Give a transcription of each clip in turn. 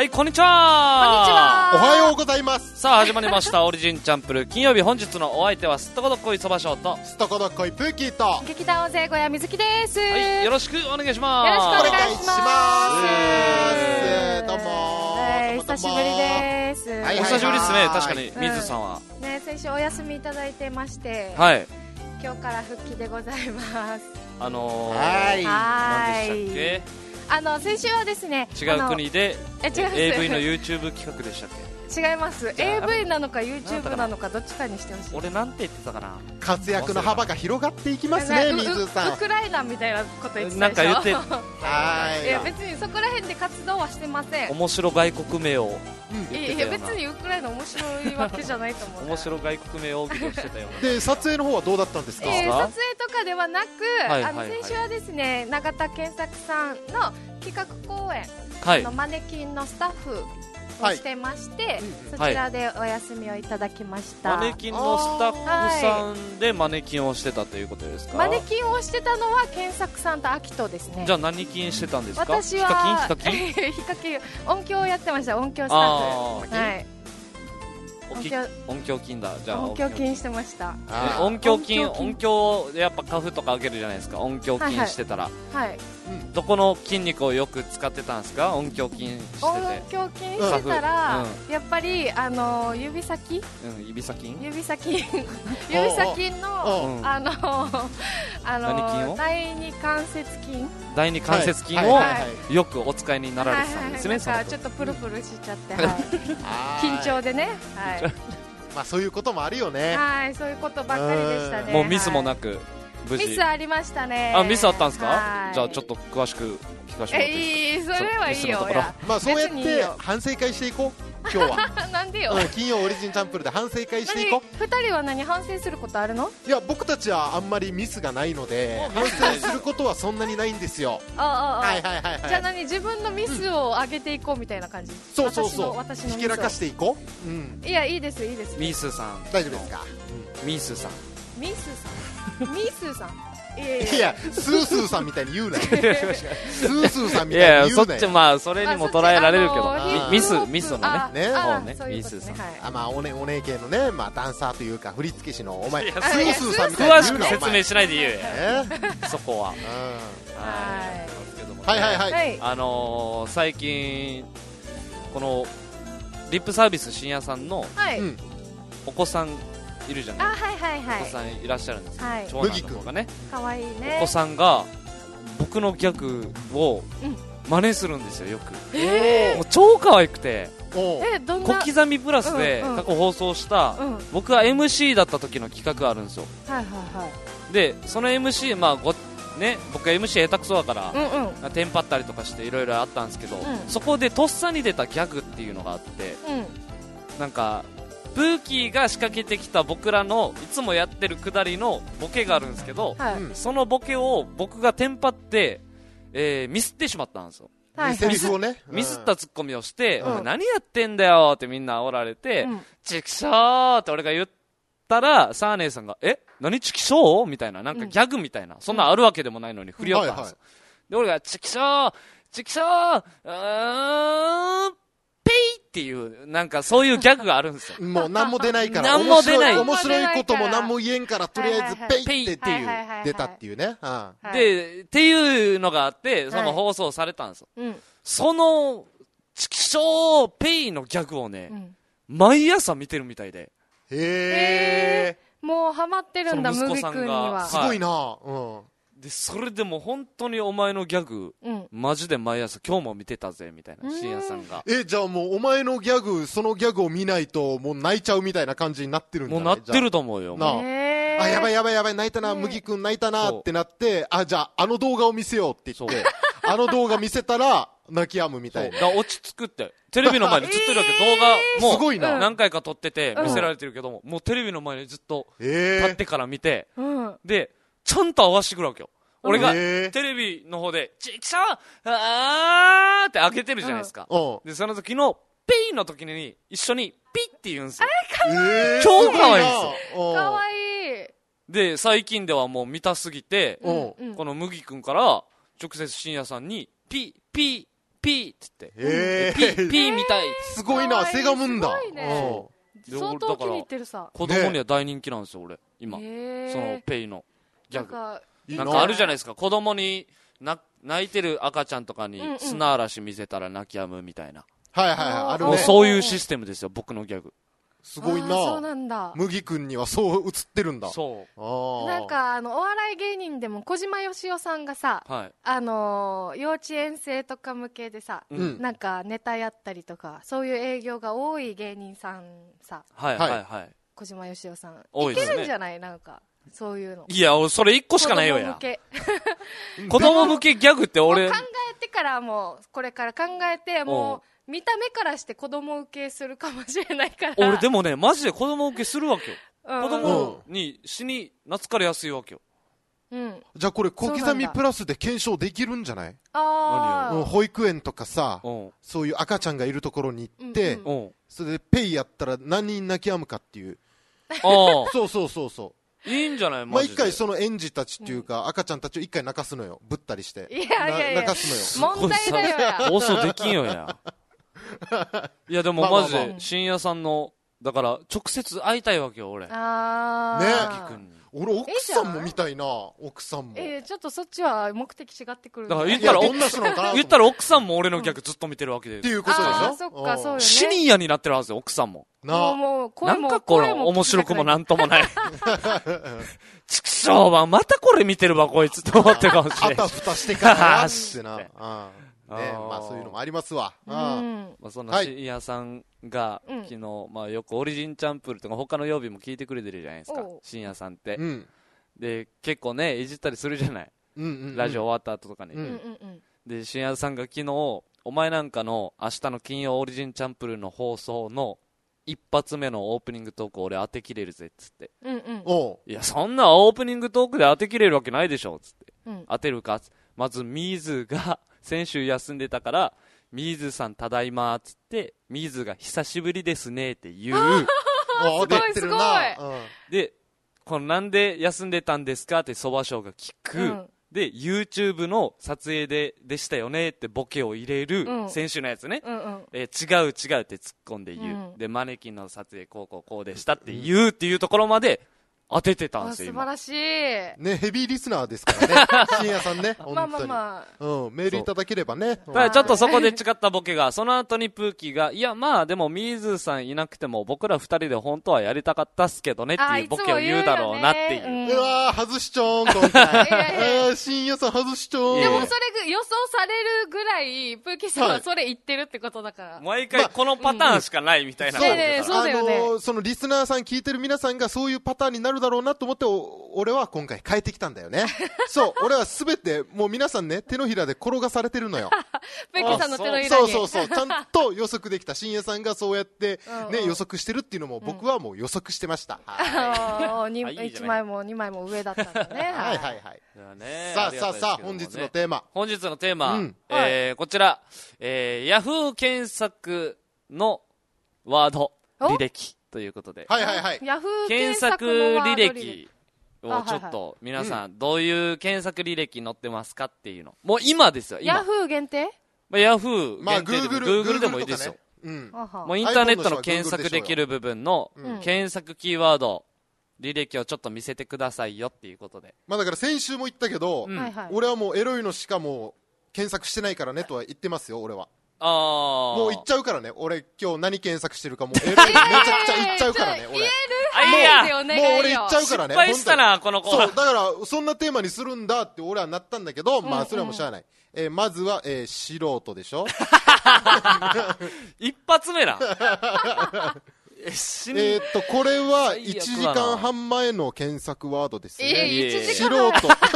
はいこんにちは。 おはようございます。 さあ始まりましたオリジンチャンプル金曜日、本日のお相手はすっとこどっこいそばしょうとすっとこどっこいプーキーと劇団大勢小屋水木です。 はい、よろしくお願いします。 よろしくお願いします。 どうも久しぶりです。 はいお久しぶりですね。確かに水さんは、 ね、先週お休みいただいてまして、 はい、 今日から復帰でございます。 はい、 何でしたっけ。 先週はですね、 違う国で違います AV の YouTube 企画でしたっけ。 違います。 AV なのか YouTube なのかどっちかにしてほしい。 俺なんて言ってたかな。 活躍の幅が広がっていきますね、水さん。 ウクライナみたいなこと言ってたでしょ。 なんか言ってはいいや別にそこら辺で活動はしてません。 面白外国名をいや別にウクライナ面白いわけじゃないと思う。 面白外国名を議論してたよで撮影の方はどうだったんですか。 撮影とかではなく、 はいはいはい、 先週はですね、永田健作さんの企画公演、 はい、 マネキンのスタッフをしてまして、そちらでお休みをいただきました。 マネキンのスタッフさんでマネキンをしてたということですか。 マネキンをしてたのは健作さんとアキトですね。 じゃあ何キンしてたんですか。 私はヒカキンヒカキン音響をやってました。音響スタッフ。はい。 音響金だ。じゃあ音響金してました。 音響金、音響やっぱカフとか開けるじゃないですか。音響金してたら、 はい、 どこの筋肉をよく使ってたんですか。音響筋してて。 音響筋してたら、やっぱり指先、 指先の第二関節筋、 第二関節筋をよくお使いになられてたんですね。 なんかちょっとプルプルしちゃって、緊張でね。はい。 まあそういうこともあるよね。 はい、そういうことばっかりでしたね。 もうミスもなく無事。 ミスありましたね。 ミスあったんですか。じゃあちょっと詳しく聞かせてもらっていいですか。 それはいいよ。 まあそうやって反省会していこう今日は。 なんでよ。 金曜オリジンチャンプルで反省会していこう。 2人は何反省することあるの。 いや僕たちはあんまりミスがないので反省することはそんなにないんですよ。はいはいはい。 じゃあ何、自分のミスを上げていこうみたいな感じ。 そうそうそう。ひけらかしていこう。いやいいですいいです。 ミースーさん大丈夫ですか。 ミースーさんいやスースーさんみたいに言うなよ。スースーさんみたいに言うなよ。 いやそっち、まあそれにも捉えられるけど、ミスのね、ミースーさん。 まあお姉系のね、まあダンサーというか振付師のお前スースーさんみたいに詳しく説明しないで言えそこは。はいはいはい。最近このリップサービス深夜さんのお子さんいるじゃないですか。お子さんいらっしゃるんですよ。長男の子がね、 可愛いね。 お子さんが僕のギャグを真似するんですよ、よく。もう超可愛くて、小刻みプラスで過去放送した僕が MC だった時の企画があるんですよ。でその MC、まあね、僕は MC 下手くそだからテンパったりとかしていろいろあったんですけど、そこでとっさに出たギャグっていうのがあって、なんかブーキーが仕掛けてきた僕らのいつもやってるくだりのボケがあるんですけど、そのボケを僕がテンパって、ミスってしまったんですよ。ミスったツッコミをして、お前何やってんだよってみんな煽られて、チキショーって俺が言ったら、サーネーさんが何チキショーみたいな、なんかギャグみたいな、そんなあるわけでもないのに振り寄ったんですよ。で俺がチキショーペイっていうなんかそういうギャグがあるんですよ。 もう何も出ないから、面白いことも何も言えんから、とりあえずペイっていう出たっていうね。 でっていうのがあって、その放送されたんですよ。そのチキショーペイのギャグをね、毎朝見てるみたいで。 へー、もうハマってるんだ、麦君には。 すごいな。 でそれでも本当にお前のギャグ、マジで毎朝今日も見てたぜみたいな深夜さんが。 じゃあもうお前のギャグ、そのギャグを見ないともう泣いちゃうみたいな感じになってるんじゃない。 もうなってると思うよ。 やばい泣いたな、麦君泣いたなってなって、じゃあ動画を見せようって言って、動画見せたら泣き止むみたいな。 落ち着くってテレビの前にずっといるわけ。動画もすごいな、 何回か撮ってて見せられてるけども、もうテレビの前にずっと立ってから見て、でちゃんと合わせてくるわけよ。俺がテレビの方でチキショーって開けてるじゃないですか。でその時のペイの時に一緒にピッって言うんですよ。超可愛いんですよ。 可愛い。 で最近ではもう見たすぎて、この麦君から直接深夜さんにピピーって言って、ピーみたい。 すごいな、せがむんだ。 すごいね。相当気に入ってるさ。 子供には大人気なんですよ、俺。今。そのペイのギャグ。なんかあるじゃないですか。子供に泣いてる赤ちゃんとかに砂嵐見せたら泣き止むみたいな。 はいはいはい。あるね。 もうそういうシステムですよ、僕のギャグ。 すごいな。 そうなんだ。 麦くんにはそう映ってるんだ。 そう。 なんかお笑い芸人でも小島よしおさんがさ、幼稚園生とか向けでさ、なんかネタやったりとか、そういう営業が多い芸人さんさ。 はいはいはい。 小島よしおさん。 多いですね。 いけるんじゃない？なんか。そういうの。 いや、それ1個しかないよや。子供向けギャグって俺。 考えてからこれから考えて、見た目からして子供受けするかもしれないから。 俺でもね、マジで子供受けするわけよ。子供に死に懐かれやすいわけよ。 じゃあこれ小刻みプラスで検証できるんじゃない？ 何を保育園とかさ、そういう赤ちゃんがいるところに行って、それでペイやったら何人泣き止むかっていう。そういいんじゃない？ まあ一回その園児たちっていうか赤ちゃんたちを一回泣かすのよ。ぶったりして。 いや泣かすのよ。 問題だよや。 放送できんよや。いやでもマジで深夜さんのだから直接会いたいわけよ俺。 ね。俺奥さんも見たいな。奥さんも。 ちょっとそっちは目的違ってくる。 だから言ったら奥さんも俺のギャグずっと見てるわけで。 っていうことでしょ。 そっかそうよね。 シニアになってるはずよ奥さんも。なんかこれ面白くもなんともない。畜生はまたこれ見てるわこいつと思ってるかもしれない。 あたふたしてからってな。まあそういうのもありますわ。 そんな深夜さんが昨日よくオリジンチャンプルとか他の曜日も聞いてくれてるじゃないですか深夜さんって。で結構ねいじったりするじゃない。ラジオ終わった後とかに。で深夜さんが昨日お前なんかの明日の金曜オリジンチャンプルの放送の一発目のオープニングトーク俺当てきれるぜっつって。いやそんなオープニングトークで当てきれるわけないでしょっつって。当てるか。まずミーズが先週休んでたからミーズさんただいまっつってミーズが久しぶりですねって言う。 すごい。 でこのなんで休んでたんですかってそばしょうが聞く。で YouTube の撮影でしたよねってボケを入れる。先週のやつね。違うって突っ込んで言う。でマネキンの撮影こうでしたって言うっていうところまで当ててたんですよ。 素晴らしい。 ね、ヘビーリスナーですからね。深夜さんね。本当に。メールいただければね。 ただちょっとそこで違ったボケが、その後にプーキーが、いやまあでもミーズさんいなくても僕ら二人で本当はやりたかったっすけどねっていうボケを言うだろうなっていう。 うわー、外しちょーん、今回。深夜さん外しちょーん。 でもそれ予想されるぐらい、プーキーさんはそれ言ってるってことだから。 毎回このパターンしかないみたいな。 そうだよね。 そのリスナーさん聞いてる皆さんがそういうパターンになるだろうなと思って俺は今回変えてきたんだよね。そう俺は全てもう皆さんね手のひらで転がされてるのよ。 プーキーさんの手のひらに。 そうちゃんと予測できた。深夜さんがそうやってね予測してるっていうのも僕はもう予測してました。 1枚も2枚も上だったんだね。 さあ本日のテーマこちらヤフー検索のワード履歴ということで、 ヤフー検索履歴をちょっと皆さんどういう検索履歴載ってますかっていうのもう今ですよ。 ヤフー限定？ ヤフー限定でも Google でもいいですよ。もうインターネットの検索できる部分の検索キーワード履歴をちょっと見せてくださいよっていうことで。 まあだから先週も言ったけど、俺はもうエロいのしかもう検索してないからねとは言ってますよ俺は。もう言っちゃうからね。俺今日何検索してるかもうエロいめちゃくちゃ言っちゃうからね。俺言える？ もう俺言っちゃうからね。 失敗したなこの子。 そうだからそんなテーマにするんだって俺はなったんだけど、まあそれはもうしゃあない。まずは素人でしょ。 一発目な。 これは1時間半前の検索ワードですね。素人。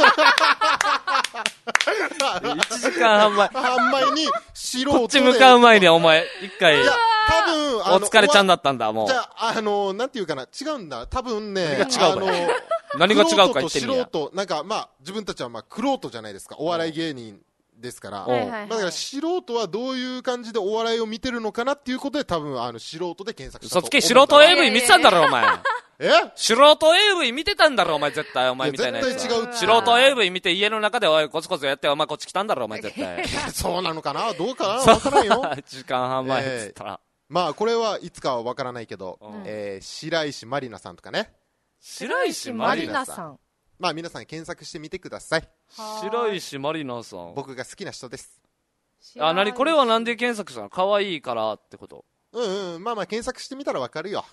1時間半前に素人で。 こっち向かう前にお前一回。 いや多分お疲れちゃんだったんだもう。 じゃあなんていうかな違うんだ多分ね。 何が違うか言ってみ素人なんかまあ自分たちはまあ玄人じゃないですかお笑い芸人ですから、だから素人はどういう感じでお笑いを見てるのかなっていうことで多分素人で検索したと。 嘘つけ、素人 AV 見てたんだろお前。素人 AV 見てたんだろお前絶対、お前みたいなやつ。 絶対違う。 素人 AV 見て家の中でおいコツコツやってお前こっち来たんだろお前絶対。 そうなのかな、どうかな、わからんよ。 1時間半前っつったら。 まあこれはいつかはわからないけど、白石まりなさんとかね。 白石まりなさん。 まあ皆さん検索してみてください。 白石まりなさん。 僕が好きな人です。 これはなんで検索したの？可愛いからってこと？ まあまあ検索してみたらわかるよ。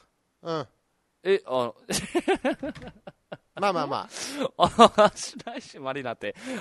まあまあまあ。白石まりなって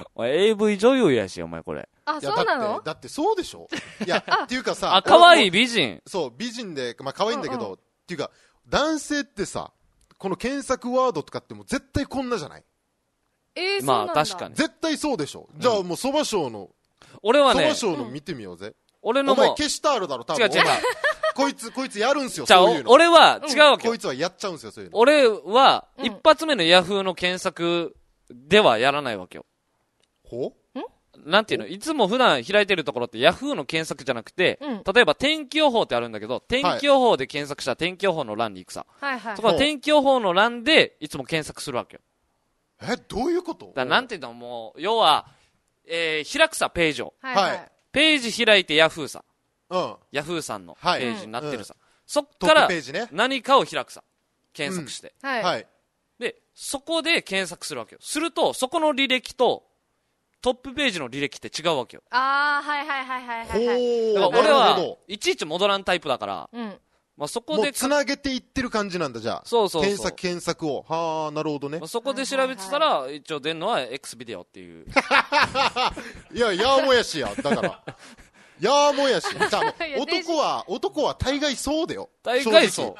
、AV 女優やし、お前これ。 あ、そうなの？ だってそうでしょ？いや、っていうかさ。 可愛い美人。 そう、美人で、まあ可愛いんだけど、っていうか、男性ってさ、この検索ワードとかってもう絶対こんなじゃない？ まあ確かに。 絶対そうでしょ。じゃあもう蕎麦賞の、 俺はね、 蕎麦賞の見てみようぜ。 俺のも。 お前消したあるだろ、多分。 違う。 こいつやるんすよ、 じゃあ、 そういうの。 俺は違うわけよ。 こいつはやっちゃうんすよ、そういうの。 俺は、一発目のヤフーの検索ではやらないわけよ。なんていうの、いつも普段開いてるところってヤフーの検索じゃなくて、例えば天気予報ってあるんだけど、天気予報で検索したら天気予報の欄に行くさ。そこは天気予報の欄でいつも検索するわけよ。 どういうこと？ なんていうの、もう、要は、開くさ、ページを。ページ開いてヤフーさ。ヤフーさんのページになってるさ。そっから何かを開くさ。検索して。で、そこで検索するわけよ。すると、そこの履歴と、トップページの履歴って違うわけよ。 だから俺は、いちいち戻らんタイプだから、まあそこで。 もう繋げていってる感じなんだ、じゃあ。 そう。 検索を。はあ、なるほどね。 そこで調べてたら、一応出るのは X ビデオっていう。 いや、やーもやしや、だから。やーもやし。じゃあ、男は大概そうだよ。 大概そう。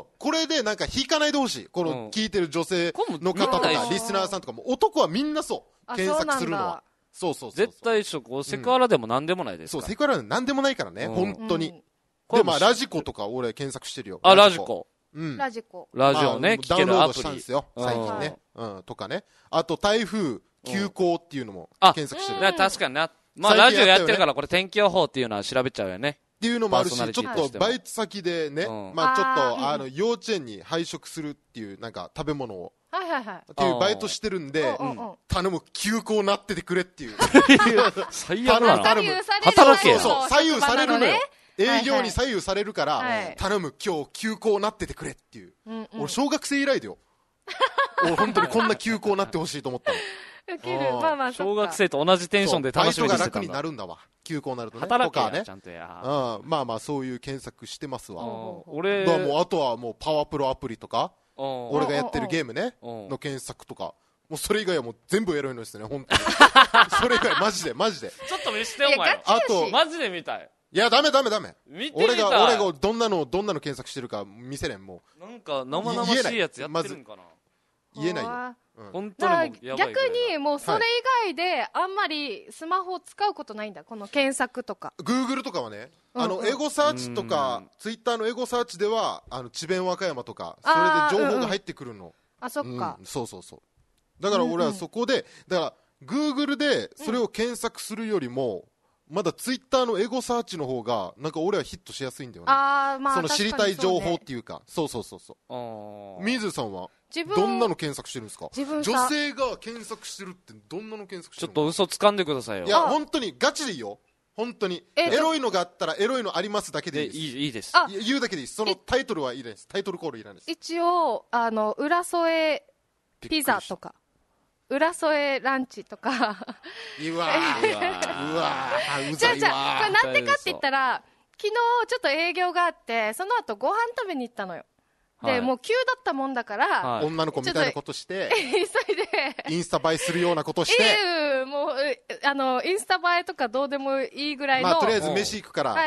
これでなんか引かないでほしい。この聞いてる女性の方とか、リスナーさんとかも、男はみんなそう。検索するのは。そう。 絶対一緒、セクハラでも何でもないですから。 そう、セクハラでも何でもないからね、本当に。で、まあ、ラジコとか俺検索してるよ。 ラジコ。 ラジコ。 ラジオね、 聞けるアプリ。ダウンロードしたんですよ、最近ね。とかね。あと、台風、急行っていうのも検索してる。 確かにな。まあ、ラジオやってるから、これ天気予報っていうのは調べちゃうよね。 っていうのもあるし、ちょっとバイト先でね、まあちょっと、幼稚園に配食するっていう、なんか食べ物を。っていうバイトしてるんで、頼む、休校なっててくれっていう。 最悪だな。 頼む。 働け。 そう、左右されるのよ。営業に左右されるから、頼む、今日休校なっててくれっていう。俺、小学生以来だよ。俺、本当にこんな休校なってほしいと思ったの。 小学生と同じテンションで楽しみにしてたんだ。 バイトが楽になるんだわ。休校になるとね。 働けや、 ね。 ちゃんとや。 まあまあ、そういう検索してますわ。 俺。 もう、あとはもう、パワープロアプリとか、俺がやってるゲームね、の検索とか。もうそれ以外はもう全部エロいのですね、本当に。それ以外、マジで。 ちょっと見せて、お前。 あと、 マジで見たい。 いや、ダメ。 見てみたい。 俺がどんなの検索してるか見せれん、もう。なんか、生々しいやつやってるんかな。 言えないよ。 本当にもうやばい。 逆に、もうそれ以外で、あんまりスマホを使うことないんだ。この検索とか。 Google とかはね、エゴサーチとか、Twitter のエゴサーチでは、智弁和歌山とか、それで情報が入ってくるの。 そっか。 そう。だから俺はそこで、だから、Google でそれを検索するよりも、まだツイッターのエゴサーチの方がなんか俺はヒットしやすいんだよね。その知りたい情報っていうか。そう。水さんはどんなの検索してるんですか？女性が検索してるってどんなの検索してるの？ ちょっと嘘つかんでくださいよ。 いや本当にガチでいいよ。本当にエロいのがあったらエロいのありますだけでいいです。 いいです。 言うだけでいいです。そのタイトルはいいです。タイトルコールいらないです。 一応浦添ピザとか。浦添ランチとかうわうざいわ。 これなんでかって言ったら昨日ちょっと営業があってその後ご飯食べに行ったのよ。でもう急だったもんだから、 女の子みたいなことして急いでインスタ映えするようなことしてもうインスタ映えとかどうでもいいぐらいの、 とりあえず飯行くから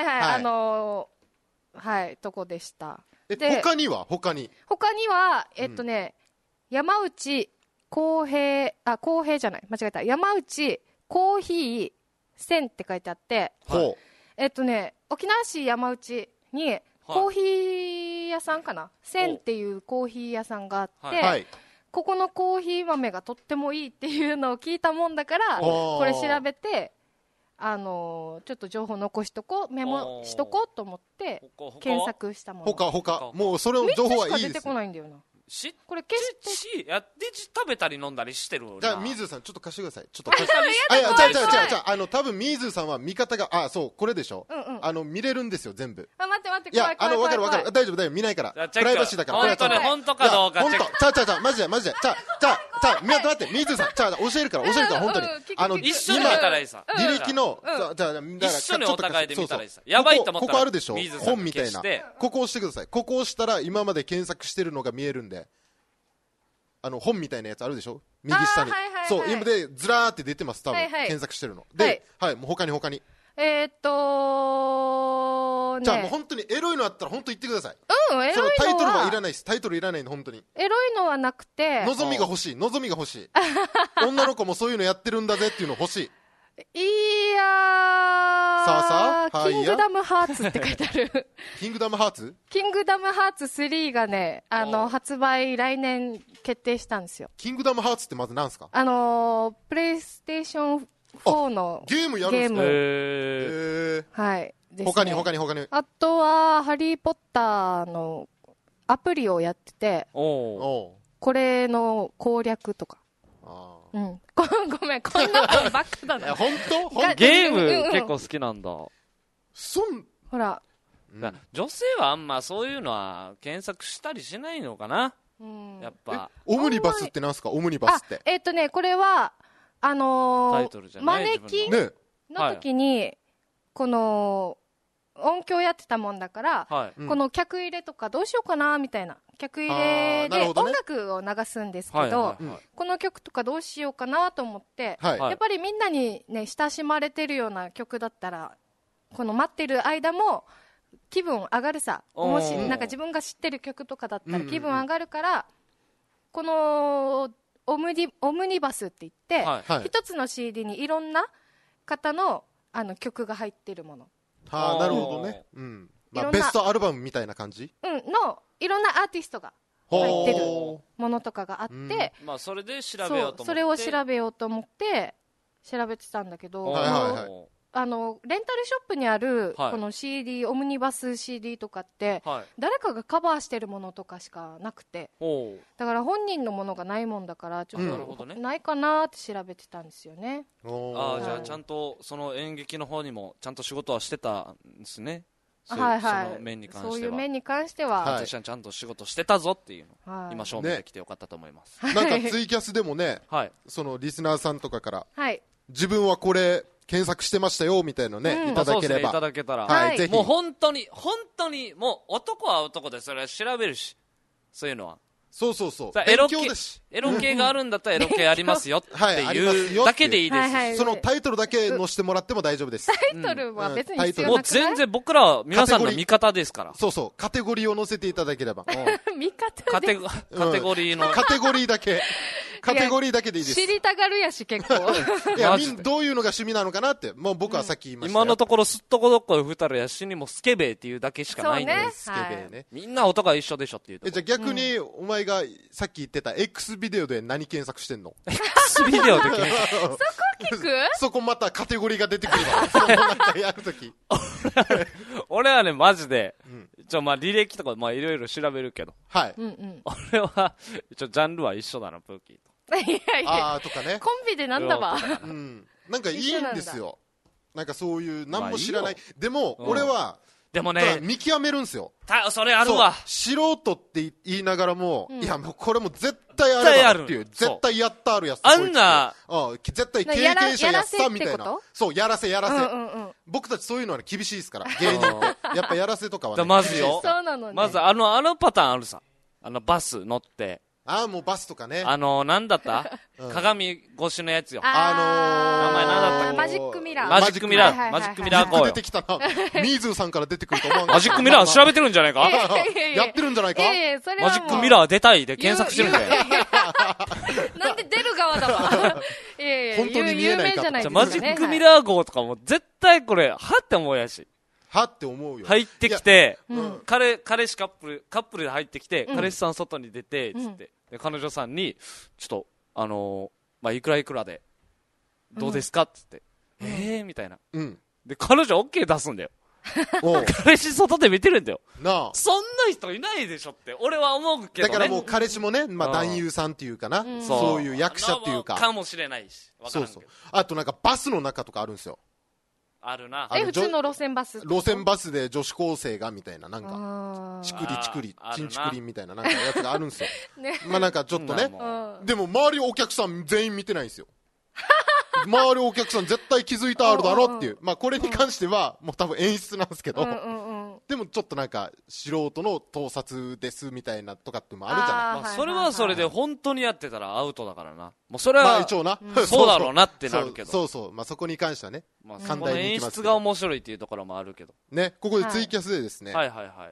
とこでした。 他には山内公平じゃない間違えた。山内コーヒー1000って書いてあって、沖縄市山内にコーヒー屋さんかな、1000っていうコーヒー屋さんがあって、ここのコーヒー豆がとってもいいっていうのを聞いたもんだから、これ調べてちょっと情報残しとこう、メモしとこうと思って検索したもの。 他もうそれの情報はいいです。3つしか出てこないんだよな。これ消して食べたり飲んだりしてる。 じゃあ水野さんちょっと貸してください。ちょっと貸してじゃあ多分水野さんは見方がそうこれでしょ。見れるんですよ全部。 待っていや分かる大丈夫見ないからプライバシーだから。 本当かどうかチェック。 じゃあマジで待って水野さん教えるから本当に一緒に見たらいいさ。 履歴の一緒にお互いで見たらいいさ。やばいと思ったらここあるでしょ。本みたいな。ここ押してください。ここ押したら今まで検索してるのが見えるんで。本みたいなやつあるでしょ右下に。そう今でずらーって出てます多分検索してるので、はいもう他にじゃあもう本当にエロいのあったら本当言ってください。 エロいのはタイトルはいらないです。タイトルいらないの本当に。 エロいのはなくて望みが欲しい女の子もそういうのやってるんだぜっていうの欲しい。 いやーキングダムハーツって書いてある。 キングダムハーツ 3がね発売来年決定したんですよ。 キングダムハーツってまず何ですか？ プレイステーション4のゲームやるんですか？はいですね。 他にあとはハリーポッターのアプリをやっててこれの攻略とか。ごめんこんなのばっかだな。 本当ゲーム結構好きなんだ。 ほら女性はあんまそういうのは検索したりしないのかな。やっぱオムニバスってなんすか？オムニバスってこれはタイトルじゃないマネキンの時にこの音響やってたもんだから、この客入れとかどうしようかなみたいな、客入れで音楽を流すんですけど、この曲とかどうしようかなと思って、やっぱりみんなにね親しまれてるような曲だったらこの待ってる間も気分上がるさ。もしなんか自分が知ってる曲とかだったら気分上がるから、このオムニバスって言って一つの CD にいろんな方の曲が入ってるもの。 なるほどね。ベストアルバムみたいな感じのいろんなアーティストが入ってるものとかがあって、 それで調べようと思って、 それを調べようと思って調べてたんだけど、レンタルショップにあるこの CD、オムニバス CD とかって誰かがカバーしてるものとかしかなくて、だから本人のものがないもんだからちょっとないかなって調べてたんですよね。 じゃあちゃんとその演劇の方にもちゃんと仕事はしてたんですね。そういう面に関しては私はちゃんと仕事してたぞっていうの今証明できてよかったと思います。 なんかツイキャスでもねそのリスナーさんとかから自分はこれ検索してましたよみたいなね、いただければ、 いただけたら、 ぜひ。 もう本当にもう男は男でそれは調べるし、そういうのはそうエロ系があるんだったらエロ系ありますよっていうだけでいいです。 そのタイトルだけ載せてもらっても大丈夫です。 タイトルは別に必要なくない？ もう全然僕らは皆さんの味方ですから。 カテゴリーを載せていただければ。 味方です。 カテゴリーのカテゴリーだけ。カテゴリーだけでいいです。 知りたがるやし結構。 いやどういうのが趣味なのかなって、もう僕はさっき言いました。 今のところすっとこどっこい二人やしにもスケベっていうだけしかないんで。 スケベね。 みんな音が一緒でしょっていう。 じゃあ逆にお前がさっき言ってた X ビデオで何検索してんの？ X ビデオで検索。 そこ聞く？ そこまたカテゴリーが出てくるわ。そのなんかやるとき。 俺はねマジで履歴とかいろいろ調べるけど。俺はジャンルは一緒だなプーキーと。 とかね。 コンビでなんだわ。 なんかいいんですよ。なんかそういう何も知らない。でも俺はでもね見極めるんですよ。 それあるわ。 素人って言いながらも、いやもうこれも絶対あるだろっていう、絶対やったあるやつ。 あんな絶対経験者やったみたいな。そうやらせ。僕たちそういうのは厳しいですから芸人って。やっぱやらせとかはね。 まずよ。まずあのパターンあるさ。バス乗って。 もうバスとかね。 なんだった鏡越しのやつよ。 名前なんだったっけ？ マジックミラー。 マジックミラーこうよ。 出てきたな。ミーズーさんから出てくると思わん。 マジックミラー調べてるんじゃないか？ やってるんじゃないか？ マジックミラー出たいで検索してるんだよ。 なんで出る側だわ。 本当に見えないか。 マジックミラー号とかも絶対これ、はって思うやし。 はって思うよ。 入ってきて、彼氏カップルで入ってきて、彼氏さん外に出て、つって、彼女さんに、ちょっと、いくらいくらで、どうですかつって、 みたいな。で、彼女 OK 出すんだよ。彼氏外で見てるんだよ。なあ。そんな人いないでしょって、俺は思うけどね。 だからもう彼氏もね、まあ男優さんっていうかな。そういう役者っていうか。 かもしれないし。 そうそう。あとなんかバスの中とかあるんですよ。 あるな。 普通の路線バス路線バスで女子高生がみたいな、なんか、チクリチクリ、チンチクリンみたいななんかやつがあるんですよ。まあなんかちょっとね。でも周りお客さん全員見てないんですよ。周りお客さん絶対気づいたあるだろっていう。まあこれに関してはもう多分演出なんですけど。でもちょっとなんか素人の盗撮ですみたいなとかってもあるじゃない。 まあそれはそれで本当にやってたらアウトだからな。もうそれはまあ一応な、 そうだろうなってなるけど。 そうそう。まあそこに関してはね。 まあそこの演出が面白いっていうところもあるけど。 ね、ここでツイキャスでですね。 はいはいはい。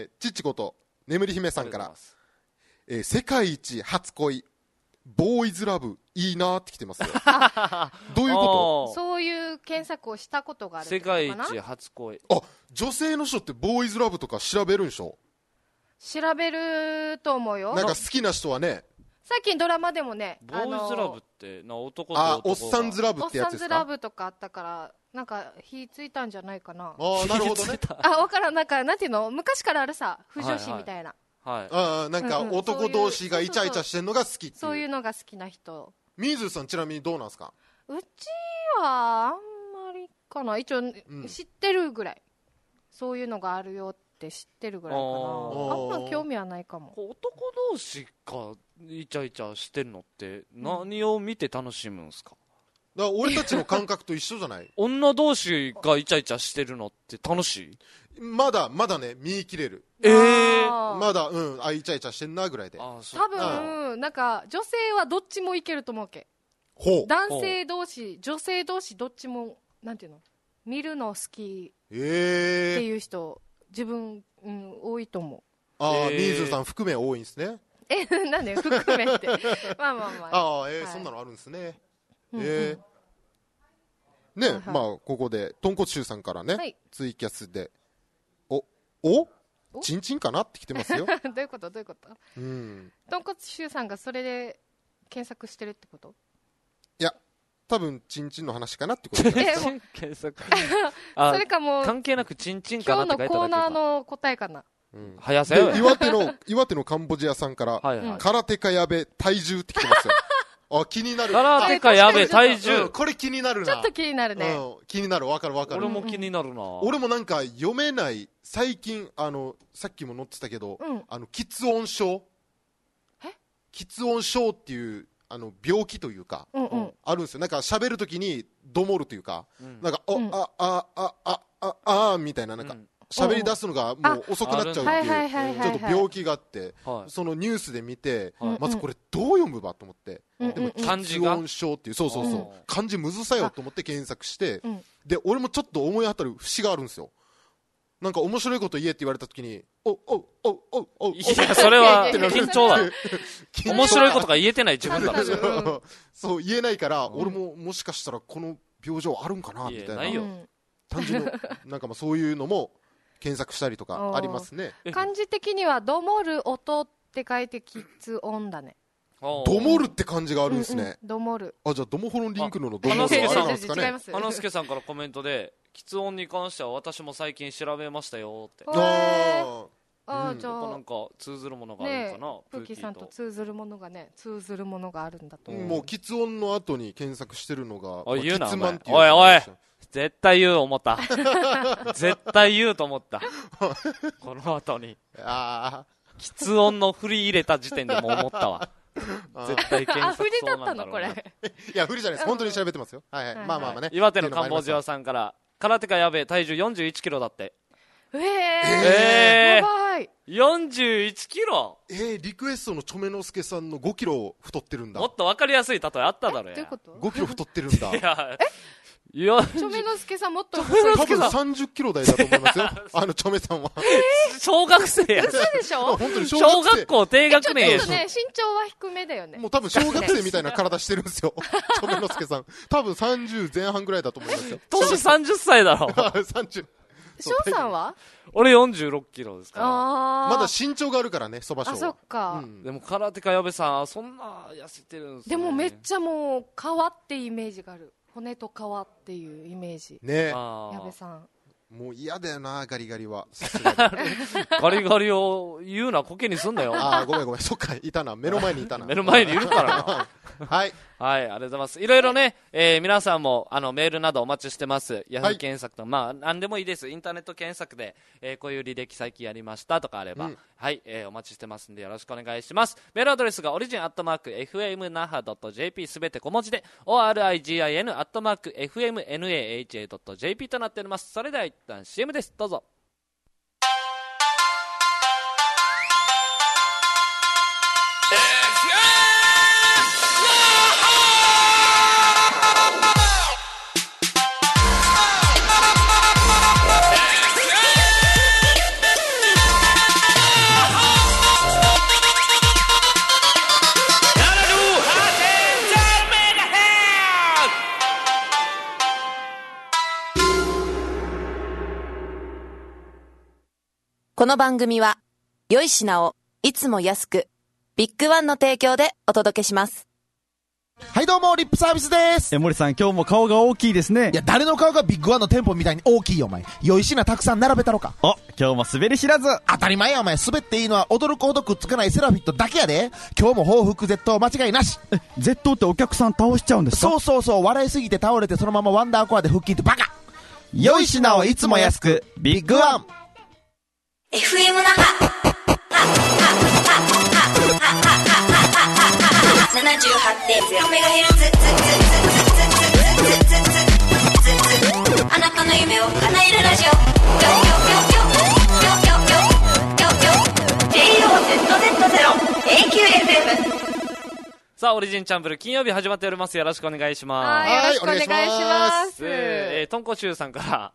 ちっちこと眠り姫さんから世界一初恋ボーイズラブいいなって来てますよ。どういうこと？ そういう検索をしたことがある世界一初恋。 あ、女性の人ってボーイズラブとか調べるんでしょ？ 調べると思うよ。 なんか好きな人はね、 最近ドラマでもね、 ボーイズラブって男と男が、 おっさんずラブってやつですか？ おっさんずラブとかあったからなんか火ついたんじゃないかな。 あ、なるほどね。 わからん、なんかなんていうの、昔からあるさ、不女子みたいな。 はい、なんか男同士がイチャイチャしてるのが好きっていう。 そういうのが好きな人。 みずさんちなみにどうなんですか？ うちはあんまりかな。一応知ってるぐらい、そういうのがあるよって知ってるぐらいかな。あんま興味はないかも。 男同士がイチャイチャしてるのって何を見て楽しむんですか？ だから俺たちの感覚と一緒じゃない？ 女同士がイチャイチャしてるのって楽しい？ まだね、見切れる。まだ、イチャイチャしてんなぐらいで。 多分、なんか、女性はどっちもいけると思うけ。男性同士、女性同士、どっちも、なんていうの、見るの好きっていう人、自分、多いと思う。 ああ、みーずさん含め多いんですね。 なんで含めって。まあまあまあ。 ああ、そんなのあるんですね。ね、まあ、ここで、とんこつしゅうさんからね、ツイキャスで、チンチンかなって来てますよ。 どういうこととんこつしゅうさんがそれで検索してるってこと？ いや、多分チンチンの話かなってことです。 検索。 それかもう関係なくチンチンかなって書いただけか。 今日のコーナーの答えかな。 早せよ。 岩手のカンボジアさんから、空手家やべ体重って来てますよ。あ、気になる。 空手家やべ体重。 これ気になるな。 ちょっと気になるね。 気になる、わかる。 俺も気になるな。 俺もなんか読めない、最近、さっきも載ってたけど、喫音症喫音症っていう、病気というか、あるんですよ。なんか喋るときに、どもるというか、なんか、みたいな、なんか、喋り出すのがもう遅くなっちゃうっていうちょっと病気があって、そのニュースで見て、まずこれどう読むばと思って、でも喫音症っていう、そう漢字むずさよと思って検索して、で俺もちょっと思い当たる節があるんですよ。なんか面白いこと言えって言われた時に、いやそれは緊張だ。面白いことが言えてない自分だろ。 そう言えないから、俺ももしかしたらこの病状あるんかなみたいな、単純になんかそういうのも検索したりとかありますね。 漢字的にはどもる音って書いて喫音だね。 どもるって漢字があるんですね。 どもる。 じゃあドモホロンリンクのどもるはあるんですかね。 花助さんからコメントで、喫音に関しては私も最近調べましたよって。 じゃあなんか通ずるものがあるのかな。 プーキーさんと通ずるものがあるんだと思う。 もう喫音の後に検索してるのが、 言うなおい絶対言う思った絶対言うと思ったこの後に喫音の振り入れた時点でもう思ったわ絶対検索そうなんだろうな。 振りだったのこれ。 いや振りじゃないです、本当に調べてますよ。まあね。 岩手のカンボジアさんから空手家やべえ体重41キロだって。 やばい。 41キロ。 リクエストのチョメノスケさんの5キロ太ってるんだ。 もっと分かりやすい例えあっただろ。 どういうこと？ 5 キロ太ってるんだ。 チョメノスケさんもっと多分30キロ台だと思いますよ。チョメさんは。 小学生や。 嘘でしょ？ 本当に小学校低学年やし。 ちょっとね、身長は低めだよね。 もう多分小学生みたいな体してるんですよ。チョメノスケさん。多分30前半ぐらいだと思いますよ。 年30歳だろ。 30。 翔さんは？ 俺46キロですから。 まだ身長があるからね、そば翔は。 そっか。 でも空手家矢部さんそんな痩せてるんですね。 でもめっちゃもう皮ってイメージがある。 骨と皮っていうイメージね。 矢部さんもう嫌だよな、ガリガリは。 ガリガリを言うな、コケにすんなよ。 ごめん。そっか、いたな。目の前にいたな。 目の前にいるからな。 はい。 はい、ありがとうございます。いろいろね、皆さんも、メールなどお待ちしてます。ヤフー検索と、なんでもいいです。インターネット検索で、こういう履歴最近やりましたとかあれば、はい、お待ちしてますんでよろしくお願いします。メールアドレスがorigin@fmnaha.jp すべて小文字で、origin@fmnaha.jp となっております。それでは一旦 CM です。どうぞ。 この番組は良い品をいつも安くビッグワンの提供でお届けします。 はいどうもリップサービスです。 森さん今日も顔が大きいですね。 いや誰の顔がビッグワンの店舗みたいに大きいよお前。良い品たくさん並べたろか。 今日も滑り知らず。 当たり前やお前。滑っていいのは驚くほどくっつかないセラフィットだけやで。今日も報復絶倒間違いなし。 絶倒ってお客さん倒しちゃうんですか？ そう笑いすぎて倒れてそのままワンダーコアで復帰ってバカ。 良い品をいつも安くビッグワン。 FM 那覇 78.0MHz あなたの夢を叶えるラジオJOZZ0AQFM。 さあ、オリジンチャンブル金曜日始まっております。よろしくお願いします。 よろしくお願いします。 トンコシュウさんから、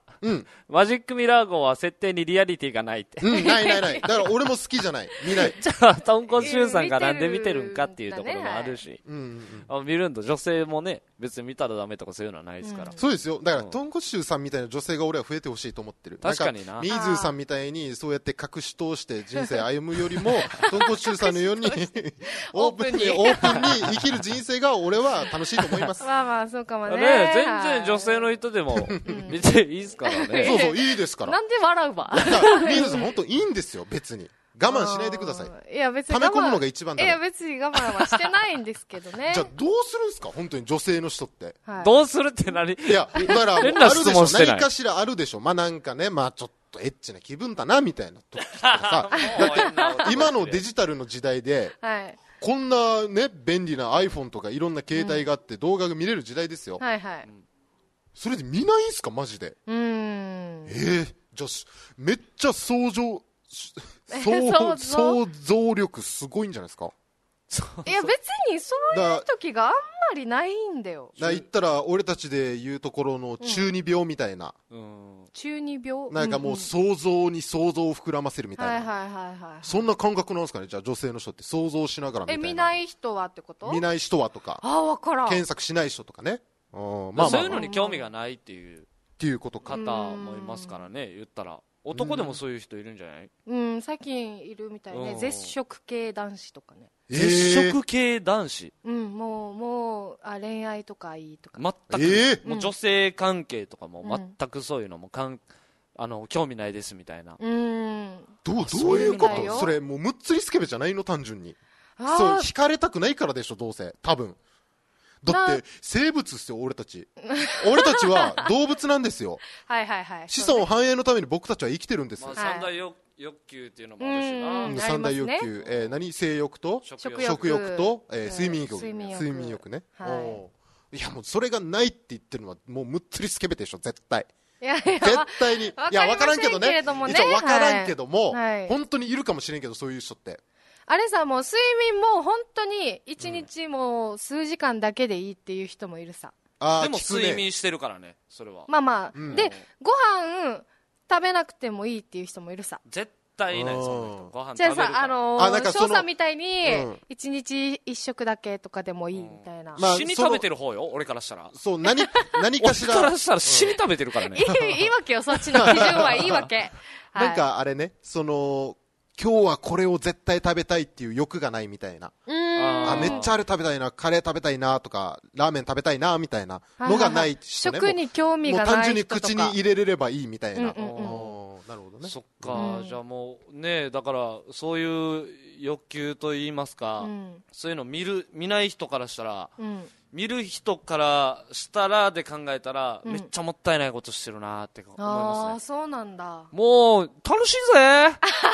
マジックミラー号は設定にリアリティがないって。 ない。だから俺も好きじゃない。見ない。 じゃあ、トンコシュウさんがなんで見てるんかっていうところもあるし。見るんと女性もね、別に見たらダメとかそういうのはないですから。 そうですよ。だから、トンコシュウさんみたいな女性が俺は増えてほしいと思ってる。 確かにな。 ミーズーさんみたいにそうやって隠し通して人生歩むよりも、トンコシュウさんのようにオープンに生きる人生が俺は楽しいと思います。 まあそうかもね。 全然女性の人でも見ていいですからね。 そういいですから。 なんで笑うわ。 ミーズさん本当いいんですよ別に。我慢しないでください。 いや別に溜め込むのが一番だ。 いや別に我慢はしてないんですけどね。 じゃあどうするんですか本当に女性の人って。 どうするって何？ いやだからあるでしょ。何かしらあるでしょ。なんかねちょっとエッチな気分だなみたいな時とかさ。だって今のデジタルの時代で。こんなね便利な iPhone とかいろんな携帯があって動画が見れる時代ですよ。それで見ないんすかマジで。じゃあめっちゃ想像力すごいんじゃないですか。 いや別にそういう時があんまりないんだよ。 言ったら俺たちで言うところの中二病みたいな。 中二病なんかもう想像に想像を膨らませるみたいな。そんな感覚なんですかね。じゃあ女性の人って想像しながらみたいな。 見ない人はってこと？ 見ない人はとか。 わからん。 検索しない人とかね。 そういうのに興味がないっていうこと方もいますからね。言ったら男でもそういう人いるんじゃない？ 最近いるみたいね。絶食系男子とかね。 絶食系男子？ もう恋愛とかいいとか。 全く。もう女性関係とかも全くそういうのも興味ないですみたいな。 どういうこと？それもうむっつりスケベじゃないの単純に。そう惹かれたくないからでしょどうせ多分。だって生物っすよ俺たちは動物なんですよ。子孫繁栄のために僕たちは生きてるんです。 三大欲求っていうのもあるしな。 三大欲求性欲と食欲と睡眠欲ね。いやもうそれがないって言ってるのはもうむっつりスケベでしょ絶対。絶対に。いや分からんけどね。分からんけども本当にいるかもしれんけどそういう人って。 あれさ、もう睡眠も本当に1日もう数時間だけでいいっていう人もいるさ。 でも睡眠してるからね、それは。 で、ご飯食べなくてもいいっていう人もいるさ。 絶対いないですよ、ご飯食べるから。 じゃあさ、翔さんみたいに1日1食だけとかでもいいみたいな。 死に食べてる方よ、俺からしたら。 そう、何かしら。 俺からしたら死に食べてるからね。 いいわけよ、そっちの基準はいいわけ。 なんかあれね、今日はこれを絶対食べたいっていう欲がないみたいな。 めっちゃあれ食べたいな、カレー食べたいなとか、ラーメン食べたいなみたいなのがない人ね。 食に興味がない人とか。 もう単純に口に入れれればいいみたいな。なるほどね。 そっか、じゃあもうね、だからそういう欲求といいますか、そういうの見ない人からしたら、見る人からしたらで考えたら、めっちゃもったいないことしてるなって思いますね。 ああ、そうなんだ。 もう楽しいぜ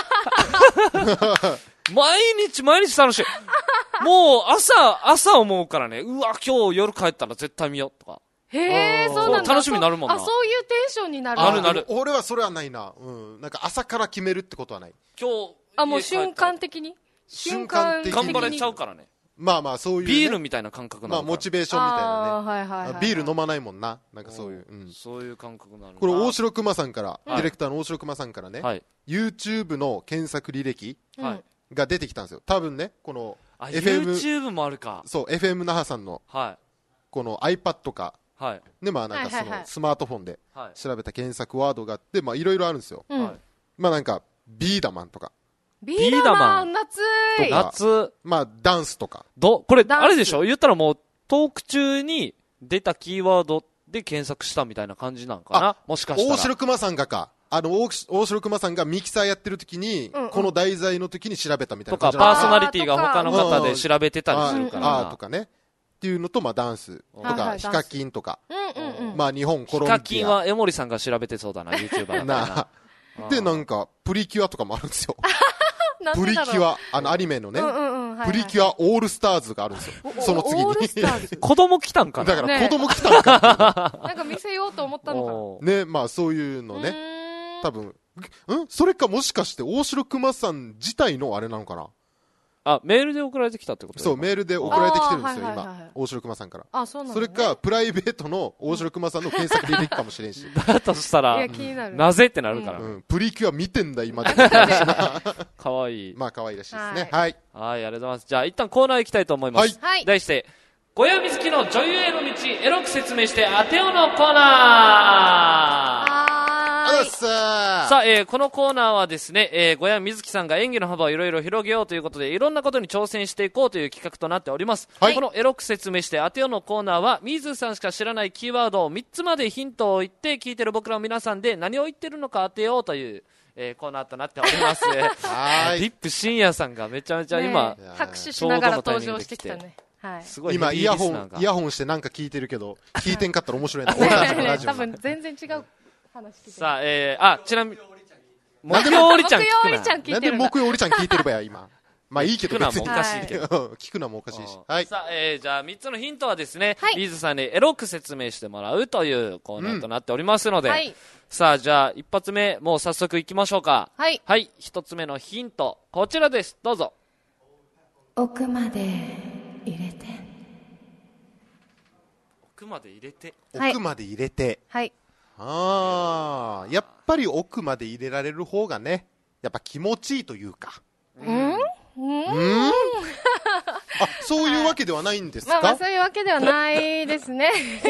毎日楽しい。もう朝思うからね、うわ今日夜帰ったら絶対見ようとか。 へえ、そうなんだ。 楽しみになるもんな。 そういうテンションになる。 なる。 俺はそれはないな。なんか朝から決めるってことはない。 今日もう瞬間的に瞬間的に頑張れちゃうからね。 まあそういう、 ビールみたいな感覚なの。 モチベーションみたいなね。ビール飲まないもんな。なんかそういう。 そういう感覚なの。 これ大城熊さんから、ディレクターの大城熊さんからね、YouTube の検索履歴が出てきたんですよ。多分ね、この YouTube もあるか。 そう、FM 那覇さんの、この iPad か、ね、まあなんかそのスマートフォンで調べた検索ワードがあって、まあいろいろあるんですよ。まあなんか、ビーダマンとか。 ビーダマン夏。 まあダンスとか。 これ、あれでしょ？言ったらもう、トーク中に出たキーワードで検索したみたいな感じなんかな？もしかしたら。 大城熊さんがか。大城熊さんがミキサーやってる時に、この題材の時に調べたみたいな感じ。 とか、パーソナリティが他の方で調べてたりするから。 とかね。っていうのと、まあダンスとか、ヒカキンとか。まあ日本コロンビア。 ヒカキンは江森さんが調べてそうだな、YouTuber だな。 で、なんか、プリキュアとかもあるんですよ。プリキュア、アニメのね、プリキュアオールスターズがあるんですよ。その次に。 子供来たんかな？ だから子供来たんか。 なんか見せようと思ったのかな。ね、まあそういうのね。多分、それかもしかして大城熊さん自体のあれなのかな？ メールで送られてきたってこと？ そう、メールで送られてきてるんですよ、今。大城熊さんから。それか、プライベートの大城熊さんの検索履歴かもしれんし。 だとしたら、なぜってなるから。 プリキュア見てんだ、今で。 かわいい。 まあ、かわいいらしいですね。はい。 はい、ありがとうございます。じゃあ、一旦コーナー行きたいと思います。はい。題して、小山瑞希の女優への道、エロく説明して当てようのコーナー。さあ、このコーナーはですね、小山瑞希さんが演技の幅をいろいろ広げようということで、いろんなことに挑戦していこうという企画となっております。このエロく説明して当てようのコーナーは、水さんしか知らないキーワードを3つまでヒントを言って、聞いてる僕らの皆さんで何を言ってるのか当てようという、コーナーとなっております。リップ深夜さんがめちゃめちゃ今、 拍手しながら登場してきたね。 すごい今イヤホンしてなんか聞いてるけど、聞いてんかったら面白いな。俺たちのラジオ。 多分全然違う。 さあ、ちなみに、木曜おりちゃん聞くな。 なんで木曜おりちゃん聞いてるばや、今。まあいいけど、 聞くのもおかしいけど。 聞くのもおかしいし。 はい。さあ、じゃあ3つのヒントはですね、リーズさんにエロく説明してもらうというコーナーとなっておりますので、さあ、じゃあ一発目、もう早速いきましょうか。はい。はい、1つ目のヒント、こちらです。どうぞ。 奥まで入れて。 奥まで入れて。 奥まで入れて。 はい。 やっぱり奥まで入れられる方がね、やっぱ気持ちいいというか。そういうわけではないんですか？ まあそういうわけではないですね。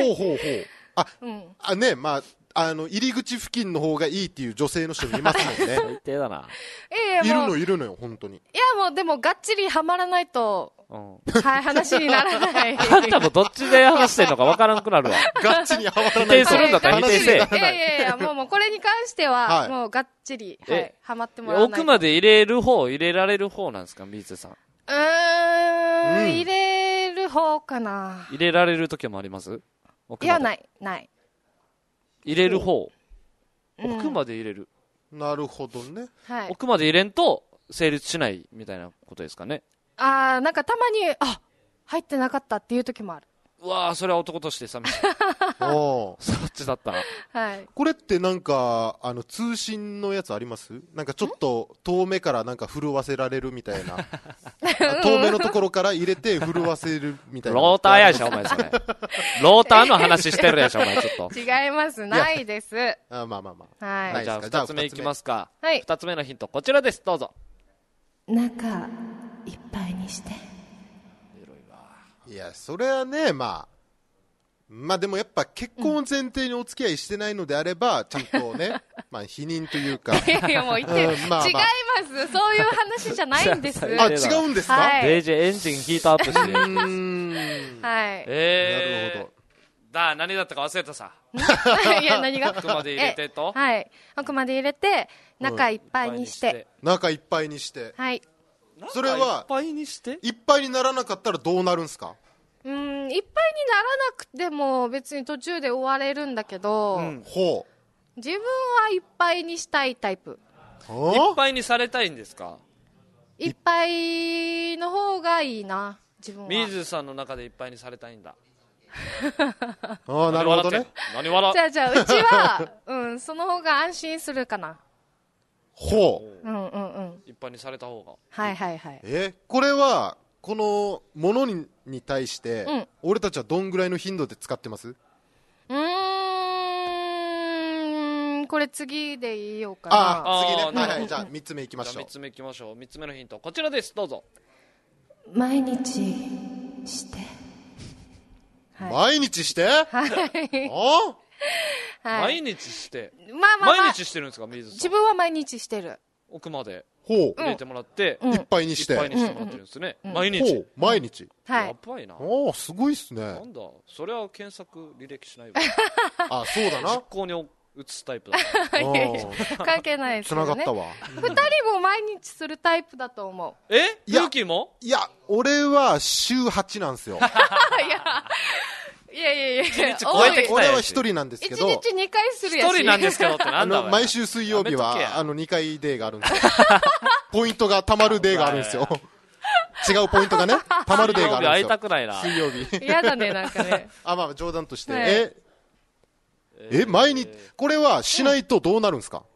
ね、まあ、入り口付近の方がいいっていう女性の人もいますもんね。 最低だな。 いるのよ、本当に。 いや、もうでもがっちりはまらないと、話にならない。 あんたもどっちで話してんのかわからなくなるわ。 がっちりはまらない。 否定するんだったら否定せえ。 いや、もうこれに関しては、もうがっちり、はまってもらわないと。 奥まで入れる方、入れられる方なんですか、水さん。 入れる方かな。 入れられる時もあります？ いや、ない。 入れる方。奥まで入れる。 なるほどね。 奥まで入れんと成立しないみたいなことですかね。 なんかたまに、入ってなかったっていう時もある。 うわー、それは男として寂しい。そっちだったな。 はい。 これってなんか、通信のやつあります？なんかちょっと遠目からなんか震わせられるみたいな。遠目のところから入れて震わせるみたいな。 ローターやしょ、お前それ。ローターの話してるやしょ、お前ちょっと。 違います、ないです。 まあ。 はい。 じゃあ2つ目いきますか。はい。2つ目のヒント、こちらです。どうぞ。 中いっぱいにして。 いや、それはね、ままあでもやっぱ結婚を前提にお付き合いしてないのであれば、ちゃんとね、まあ否認というか。 いやもう言ってる、違います。そういう話じゃないんです。 あ、違うんですか？ はい、 デイジエンジンヒートアップしてる。 はい。なるほど。 何だったか忘れたさ。 いや、何が？ 奥まで入れてと。 はい。奥まで入れて、中いっぱいにして。 中いっぱいにして。 はい。 それは、いっぱいにならなかったらどうなるんすか？ いっぱいにならなくても別に途中で終われるんだけど、 ほう。自分はいっぱいにしたいタイプ。 いっぱいにされたいんですか？ いっぱいの方がいいな、自分は。 水さんの中でいっぱいにされたいんだ。 ああ、なるほどね。 何笑って。 じゃあ、うちは、その方が安心するかな。 ほう。 いっぱいにされた方が。 はいはいはい。 これは、このものに対して、俺たちはどんぐらいの頻度で使ってます？ これ次でいいよかな。 次ね。はいはい。じゃあ3つ目いきましょう。 3つ目いきましょう。3つ目のヒント、こちらです。どうぞ。 毎日して。 毎日して？はい。 毎日して。 まあ毎日してるんですか、水さん。 自分は毎日してる。 奥まで入れてもらって、 いっぱいにして。 いっぱいにしてもらってるんですね。毎日。 毎日。 はい。 やばいな。 すごいっすね。 なんだ、それは検索履歴しないわ。そうだな。 実行に移すタイプだ。 関係ないですね。 繋がったわ。 2人も毎日するタイプだと思う。 プーキーも？ いや、俺は週8なんですよ。 いや。 1日超えてきた。 俺は1人なんですけど。 1日2回するやつ。 1人なんですけどってなんだ。 毎週水曜日は、2回デーがあるんですよ。ポイントが溜まるデーがあるんですよ。違うポイントがね、溜まるデーがあるんですよ。 会いたくないな。 水曜日。 嫌だね、なんかね。 まあ冗談として。毎日、これはしないとどうなるんですか？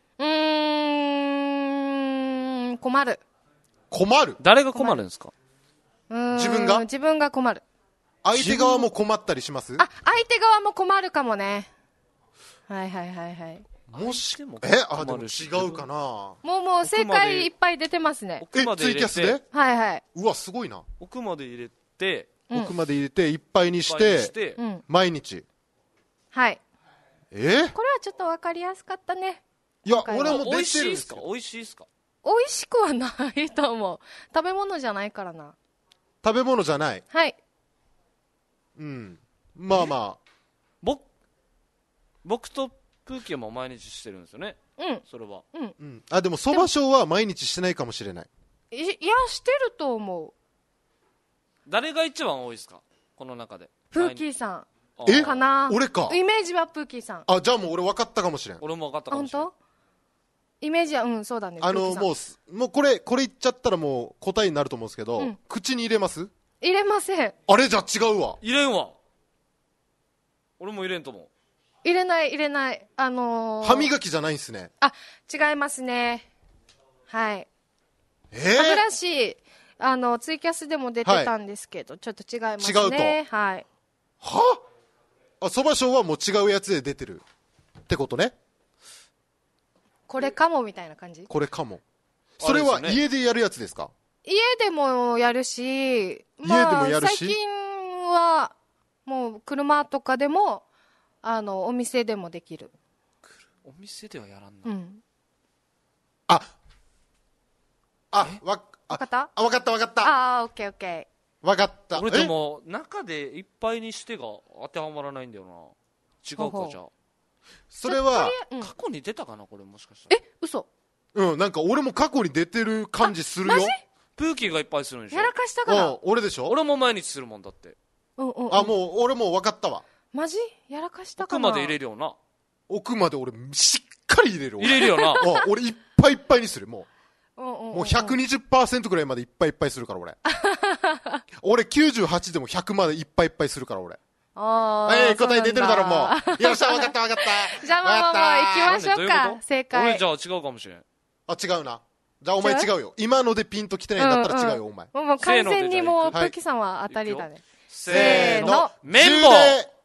困る。 困る？ 誰が困るんですか？ 自分が？ 自分が困る。 相手側も困ったりします？ 相手側も困るかもね。はい。 もし、でも違うかな。 もう正解いっぱい出てますね。 ツイキャスで？ はい。 うわ、すごいな。 奥まで入れて、 いっぱいにして、毎日。 はい。 これはちょっと分かりやすかったね。 いや、俺も美味しいですか？美味しいですか？ 美味しくはないと思う。食べ物じゃないからな。 食べ物じゃない？ はい。 まあ。 僕とプーキーも毎日してるんですよね。それは。 でも、そばしょうは毎日してないかもしれない。 いや、してると思う。 誰が一番多いですか？この中で。 プーキーさん。かな？ 俺か。 イメージはプーキーさん。 じゃあもう俺分かったかもしれん。 俺も分かったかもしれん。 本当？イメージは、そうだね。 もうこれ言っちゃったらもう答えになると思うんですけど、口に入れます？ 入れません。 あれじゃ違うわ。 入れんわ。俺も入れんと思う。 入れない。 歯磨きじゃないんすね。 違いますね。はい。歯ブラシ、ツイキャスでも出てたんですけど、ちょっと違いますね。違うと。はい。 そばしょうはもう違うやつで出てるってことね。 これかもみたいな感じ？ これかも。それは家でやるやつですか？ 家でもやるし、最近はもう車とかでもお店でもできる。 お店ではやらんな。 わかった？ わかった。 オッケー。 わかった。 俺でも中でいっぱいにしてが当てはまらないんだよな。違うかじゃあ。 それは過去に出たかな、これもしかしたら。 嘘？ なんか俺も過去に出てる感じするよ。 マジ？ プーキーがいっぱいするんでしょ。 やらかしたから。 俺でしょ。 俺も毎日するもんだって。 もう俺もう分かったわ。 マジ？やらかしたかな。 奥まで入れるよな。 奥まで俺しっかり入れる。 入れるよな。 俺いっぱいにする。もう 120% ぐらいまでいっぱいするから俺。俺98でも100までいっぱいするから俺。答え出てるだろもう。よっしゃ、分かった。 じゃあもう行きましょうか。正解。 俺じゃあ違うかもしれん。 違うな。じゃあお前違うよ。今のでピンときてないんだったら違うよ、お前。 もう完全にもうプーキさんは当たりだね。 せーの。 綿棒。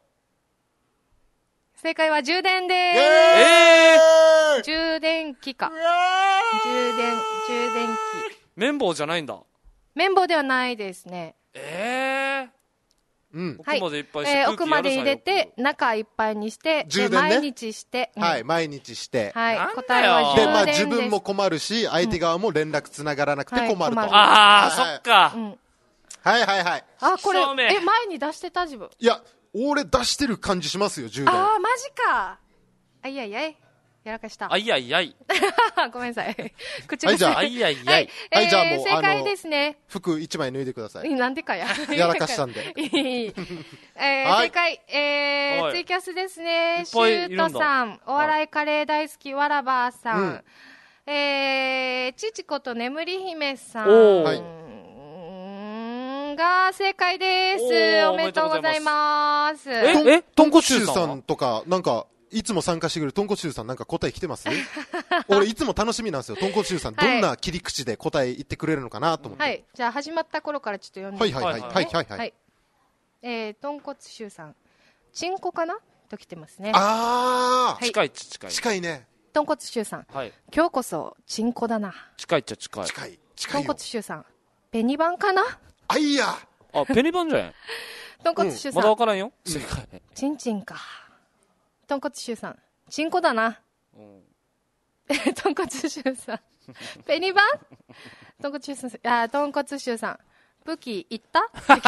正解は充電でーす。充電器か。充電器。 綿棒じゃないんだ。 綿棒ではないですね。 奥までいっぱいして、 奥まで入れて中いっぱいにして毎日して、 はい毎日して、 答えは充電です。でまあ自分も困るし相手側も連絡つながらなくて困ると。 ああそっか。 はいはいはい。 あこれ前に出してた自分。 いや俺出してる感じしますよ充電。 ああマジか。あいやいやい。やらかした。 あいやいやい。 ごめんなさい。口が。はいじゃあ。 はいやいやい。 はいじゃあもう正解ですね。 服一枚脱いでください。 なんでかや。 やらかしたんで。 正解ツイキャスですね。シュートさん、お笑いカレー大好きわらばーさん、ちちこと眠り姫さん。が正解です。おめでとうございます。 とんこちゅうさんとかなんかいつも参加してくるとんこちゅうさんなんか答え来てます？俺いつも楽しみなんですよ。とんこちゅうさんどんな切り口で答え言ってくれるのかなと思って。 はい。じゃあ始まった頃からちょっと読んでみてください。 はい。 とんこちゅうさん、チンコかなと来てますね。 ああ、近い近いね。 とんこちゅうさん、今日こそチンコだな。 近いっちゃ近い。 とんこちゅうさん、ペニバンかな。 あいや。 あペニバンじゃない。 とんこつしゅうさん、 まだわからんよ。正解。 チンチンか。とんこつしゅうさん、チンコだな。とんこつしゅうさん、ペニバン。とんこつしゅうさん、とんこつしゅうさん、武器いった？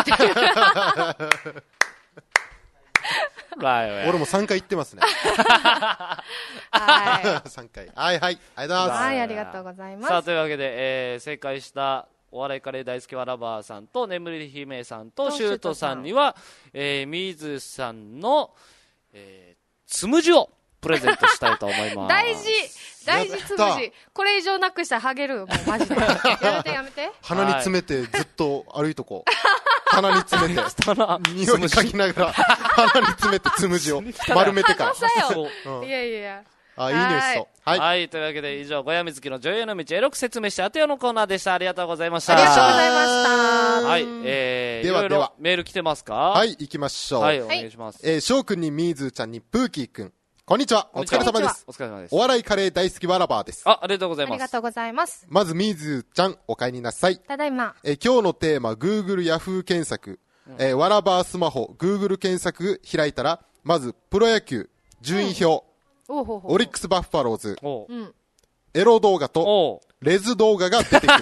俺も3回行ってますね。 はい。 3回。はいはい。ありがとうございます。 はい、ありがとうございます。 さあというわけで、正解したお笑いカレー大好きわらばーさんと眠り姫さんとシュートさんには、水さんの、つむじをプレゼントしたいと思います。 大事つむじ。これ以上なくしたらハゲるよ、もうマジで。やめて。 鼻に詰めてずっと歩いとこう。鼻に詰めて、匂い嗅ぎながら、鼻に詰めてつむじを丸めてから。 いやいや。 あ、いい匂いしそう。 はい。というわけで以上、小屋水木の女優の道エロく説明してあてよのコーナーでした。ありがとうございました。 ありがとうございました。 はい。いろいろメール来てますか？ はい、行きましょう。 はい、お願いします。 翔くんにみーずーちゃんにプーキーくん。こんにちは。お疲れ様です。 お疲れ様です。 お笑いカレー大好きわらばーです。 ありがとうございます。 ありがとうございます。 まずみーずーちゃん、お帰りなさい。 ただいま。 今日のテーマ、Google ヤフー検索。わらばースマホ、Google 検索開いたら、まず、プロ野球、順位表、オリックスバッファローズ、エロ動画と、レズ動画が出てくる。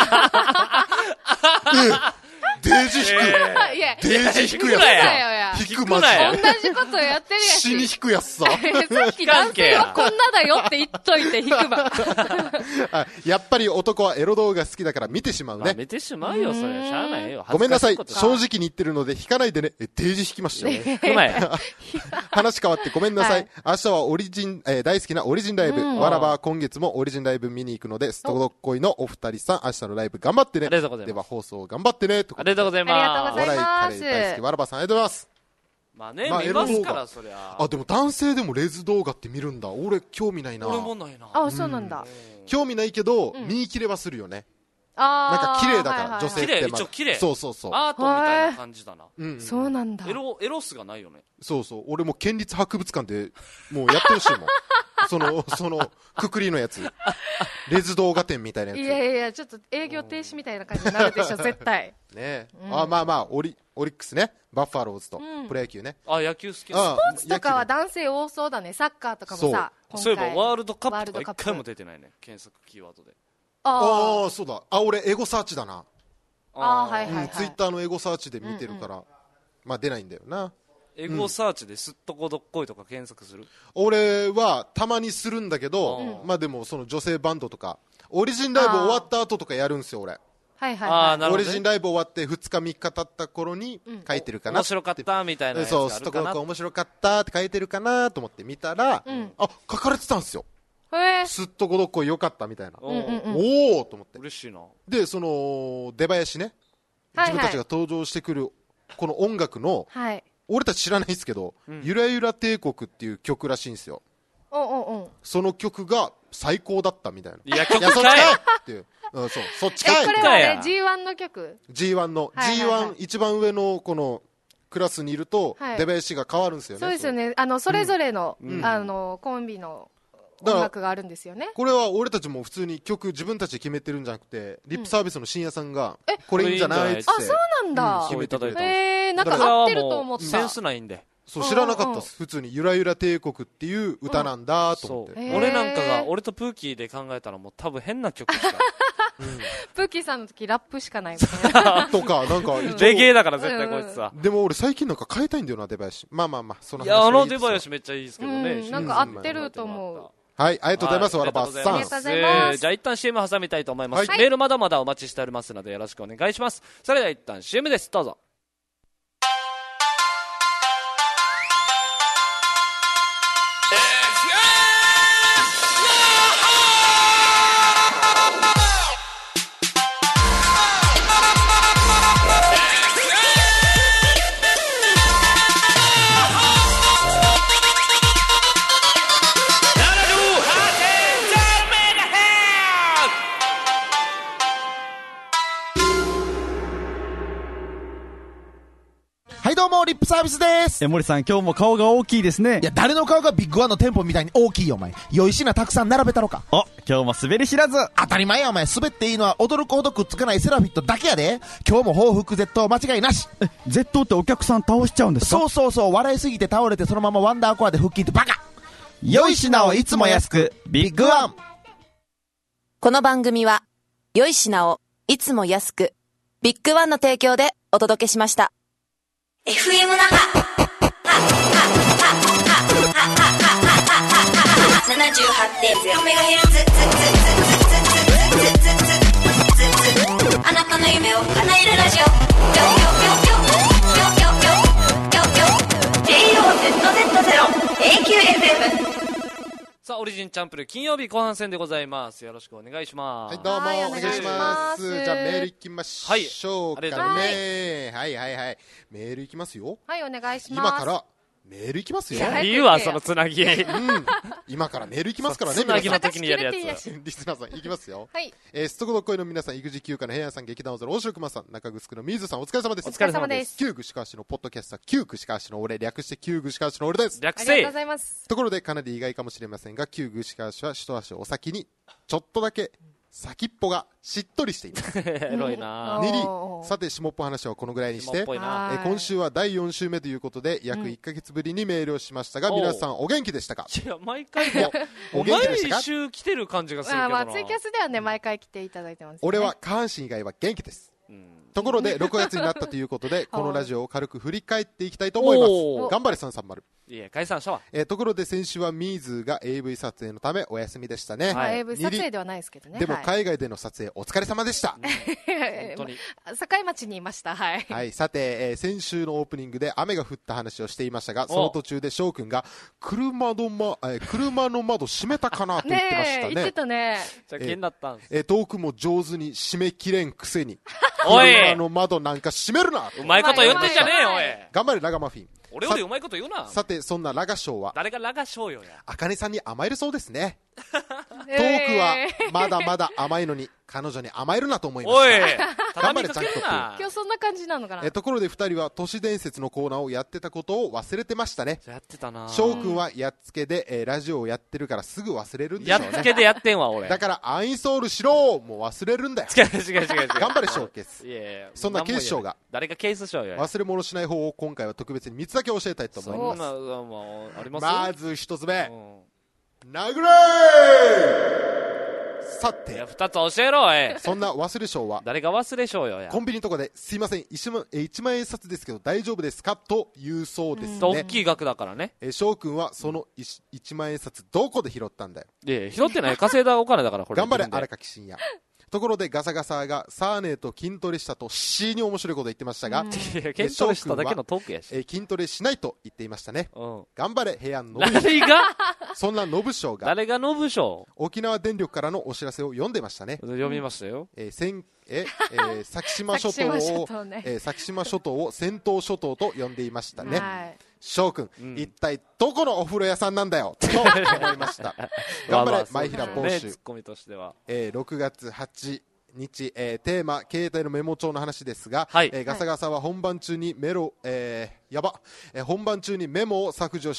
デージ引く。デージ引くやつさ。引くマジで。 同じことやってるやつ。 死に引くやつさ。 さっき男性はこんなだよって言っといて引くば。 やっぱり男はエロ動画好きだから見てしまうね。 見てしまうよ、それ。しゃあないよ。 ごめんなさい。正直に言ってるので引かないでね。デージ引きましたよ。 引くなよ。 話変わってごめんなさい。明日は大好きなオリジンライブ。わらばは今月もオリジンライブ見に行くので、ストドッコイのお二人さん、明日のライブ頑張ってね。では放送頑張ってね。 ありがとうございます。 お笑いカレー大好きわらばさんありがとうございます。 まあね、見ますからそりゃ。 あ、でも男性でもレズ動画って見るんだ。俺興味ないな。 俺もないな。 あ、そうなんだ。 興味ないけど見切れはするよね。なんか綺麗だから女性って。 一応綺麗。 そう。 アートみたいな感じだな。 そうなんだ。 エロスがないよね。 そう。俺も県立博物館でもうやってほしいもん。そのくくりのやつ。レズ動画展みたいなやつ。 いや、ちょっと営業停止みたいな感じになるでしょ、絶対。 ね。まあ、オリックスね。バッファローズとプロ野球ね。 あ、野球好きなスポーツとかは男性多そうだね。サッカーとかもさ。 そういえばワールドカップとか一回も出てないね。検索キーワードで。 ああ、そうだ。俺エゴサーチだな。 はい。 ツイッターのエゴサーチで見てるから、まあ出ないんだよな。 エゴサーチですっとこどっこいとか検索する？ 俺はたまにするんだけど、まあでもその女性バンドとか、オリジンライブ終わった後とかやるんすよ、俺。オリジンライブ終わって2日3日経った頃に書いてるかな。 面白かったみたいなやつがあるかな。 そう、すっとこどっこい面白かったって書いてるかなと思って見たら、あ、書かれてたんすよ。すっとこどっこい良かったみたいな。おーと思って。 嬉しいな。 で、その出囃子ね、自分たちが登場してくるこの音楽の、俺たち知らないですけど、ゆらゆら帝国っていう曲らしいんですよ。その曲が最高だったみたいな。 いや、曲かいっていう。そっちかい。 これはね、G1 の曲？ G1 の、G1 一番上のこのクラスにいると、出囃子が変わるんですよね。 そうですよね。それぞれの、コンビの音楽があるんですよね。 これは俺たちも普通に曲自分たちで決めてるんじゃなくて、リップサービスの深夜さんがこれいいんじゃないってあ、そうなんだ。 決めていただいたんです。なんか合ってると思った。 センスないんで。 そう、知らなかったです。普通にゆらゆら帝国っていう歌なんだと思って。 俺なんかが、俺とプーキーで考えたらもう多分変な曲しか。 プーキーさんの時ラップしかないもんね。 とか、なんか。 レゲエだから絶対こいつは。 でも俺最近なんか変えたいんだよな、出囃子。まあ、その話。 いや、出囃子めっちゃいいですけどね。 なんか合ってると思う。 はい、ありがとうございます、わらばさん。 ありがとうございます。 じゃあ一旦 CM 挟みたいと思います。メールまだまだお待ちしておりますのでよろしくお願いします。それでは一旦 CM です。どうぞ。 リップサービスです。 森さん、今日も顔が大きいですね。 いや、誰の顔がビッグワンの店舗みたいに大きいよ、お前。良い品たくさん並べたろか。 今日も滑り知らず。 当たり前や、お前。滑っていいのは驚くほどくっつかないセラフィットだけやで。今日も報復絶倒間違いなし。 絶倒ってお客さん倒しちゃうんですか？ そう。笑いすぎて倒れてそのままワンダーコアで腹筋ってバカ。 良い品をいつも安く、ビッグワン。 この番組は、良い品をいつも安く、ビッグワンの提供でお届けしました。 FM 那覇 78.0MHz あなたの夢を叶えるラジオJOZZ0AQFM。 さあ、オリジンチャンプル金曜日後半戦でございます。よろしくお願いします。 はい、どうもお願いします。じゃあメールいきましょうかね。はい。メールいきますよ。 はい、お願いします。 今からメールいきますよ。 いいわ、そのつなぎ。 今からメールいきますからね。 つなぎの時にやるやつ。 リスナーさんいきますよ。 はい。 ストコド声の皆さん、育児休暇の平安さん、劇団大空大城熊さん、中城の水さん、お疲れ様です。 お疲れ様です。 旧串川市のポッドキャスター、旧串川市の俺、略して旧串川市の俺です。 略せ。 ありがとうございます。 ところでかなり意外かもしれませんが、旧串川市は一足お先にちょっとだけ先っぽがしっとりしています。 エロいな。 にり、さて下っぽ話はこのぐらいにして、今週は第4週目ということで約1ヶ月ぶりにメールをしましたが、皆さんお元気でしたか？ いや、毎回お元気でしたか？ 毎週来てる感じがするけどな。 ツイキャスではね、毎回来ていただいてますね。 俺は下半身以外は元気です。ところで6月になったということでこのラジオを軽く振り返っていきたいと思います。頑張れ330。 いや、解散したわ。 ところで先週はミーズが AV 撮影のためお休みでしたね。 AV 撮影ではないですけどね。 でも海外での撮影お疲れ様でした。 本当に境町にいました。はい。 さて、先週のオープニングで雨が降った話をしていましたが、その途中で翔くんが車の窓閉めたかなと言ってましたね。 言ってたね。 じゃあ気になったんです。 トークも上手に閉めきれんくせにおい、 車の窓なんか閉めるな。 うまいこと言ってんじゃねえよ。おい、 頑張れラガマフィン。 俺よりうまいこと言うな。 さてそんなラガショーは誰がラガショーよや。 あかねさんに甘えるそうですね。トークはまだまだ甘いのに彼女に甘えるなと思いました。 おい、 頑張れちゃんと。 今日そんな感じなのかな。 ところで2人は都市伝説のコーナーをやってたことを忘れてましたね。 やってたな。 翔くんはやっつけで、ラジオをやってるからすぐ忘れるんでしょうね。 やっつけでやってんわ俺。 だからアンインストールしろ、もう忘れるんだよ。 違う頑張れ翔ケース。 いやそんなケース翔が誰がケース翔よ。 忘れ物しない方を今回は特別に3つだけ教えたいと思います。 あります。 まず1つ目、殴れさて 2つ教えろ。 そんな忘れ翔は誰が忘れ翔よや。 コンビニとかですいません1万円札ですけど大丈夫ですかと言うそうですね。 大きい額だからね。 翔くんはその1万円札どこで拾ったんだよ。 いや拾ってない、稼いだお金だから。これ頑張れ荒垣真也。ところでガサガサがサーネーと筋トレしたと C に面白いこと言ってましたが、 筋トレしただけのトークやし、 筋トレしないと言っていましたね。頑張れ平安信誰がそんな信翔が誰が信翔沖縄電力からのお知らせを読んでましたね。 読みましたよ。 先島諸島を戦闘諸島と呼んでいましたね。翔くん、一体どこのお風呂屋さんなんだよと思いました。頑張れ前平ポーシュ。 ツッコミとしては 6月8日、テーマ携帯のメモ帳の話ですが、ガサガサは本番中に本番中にメモを削除して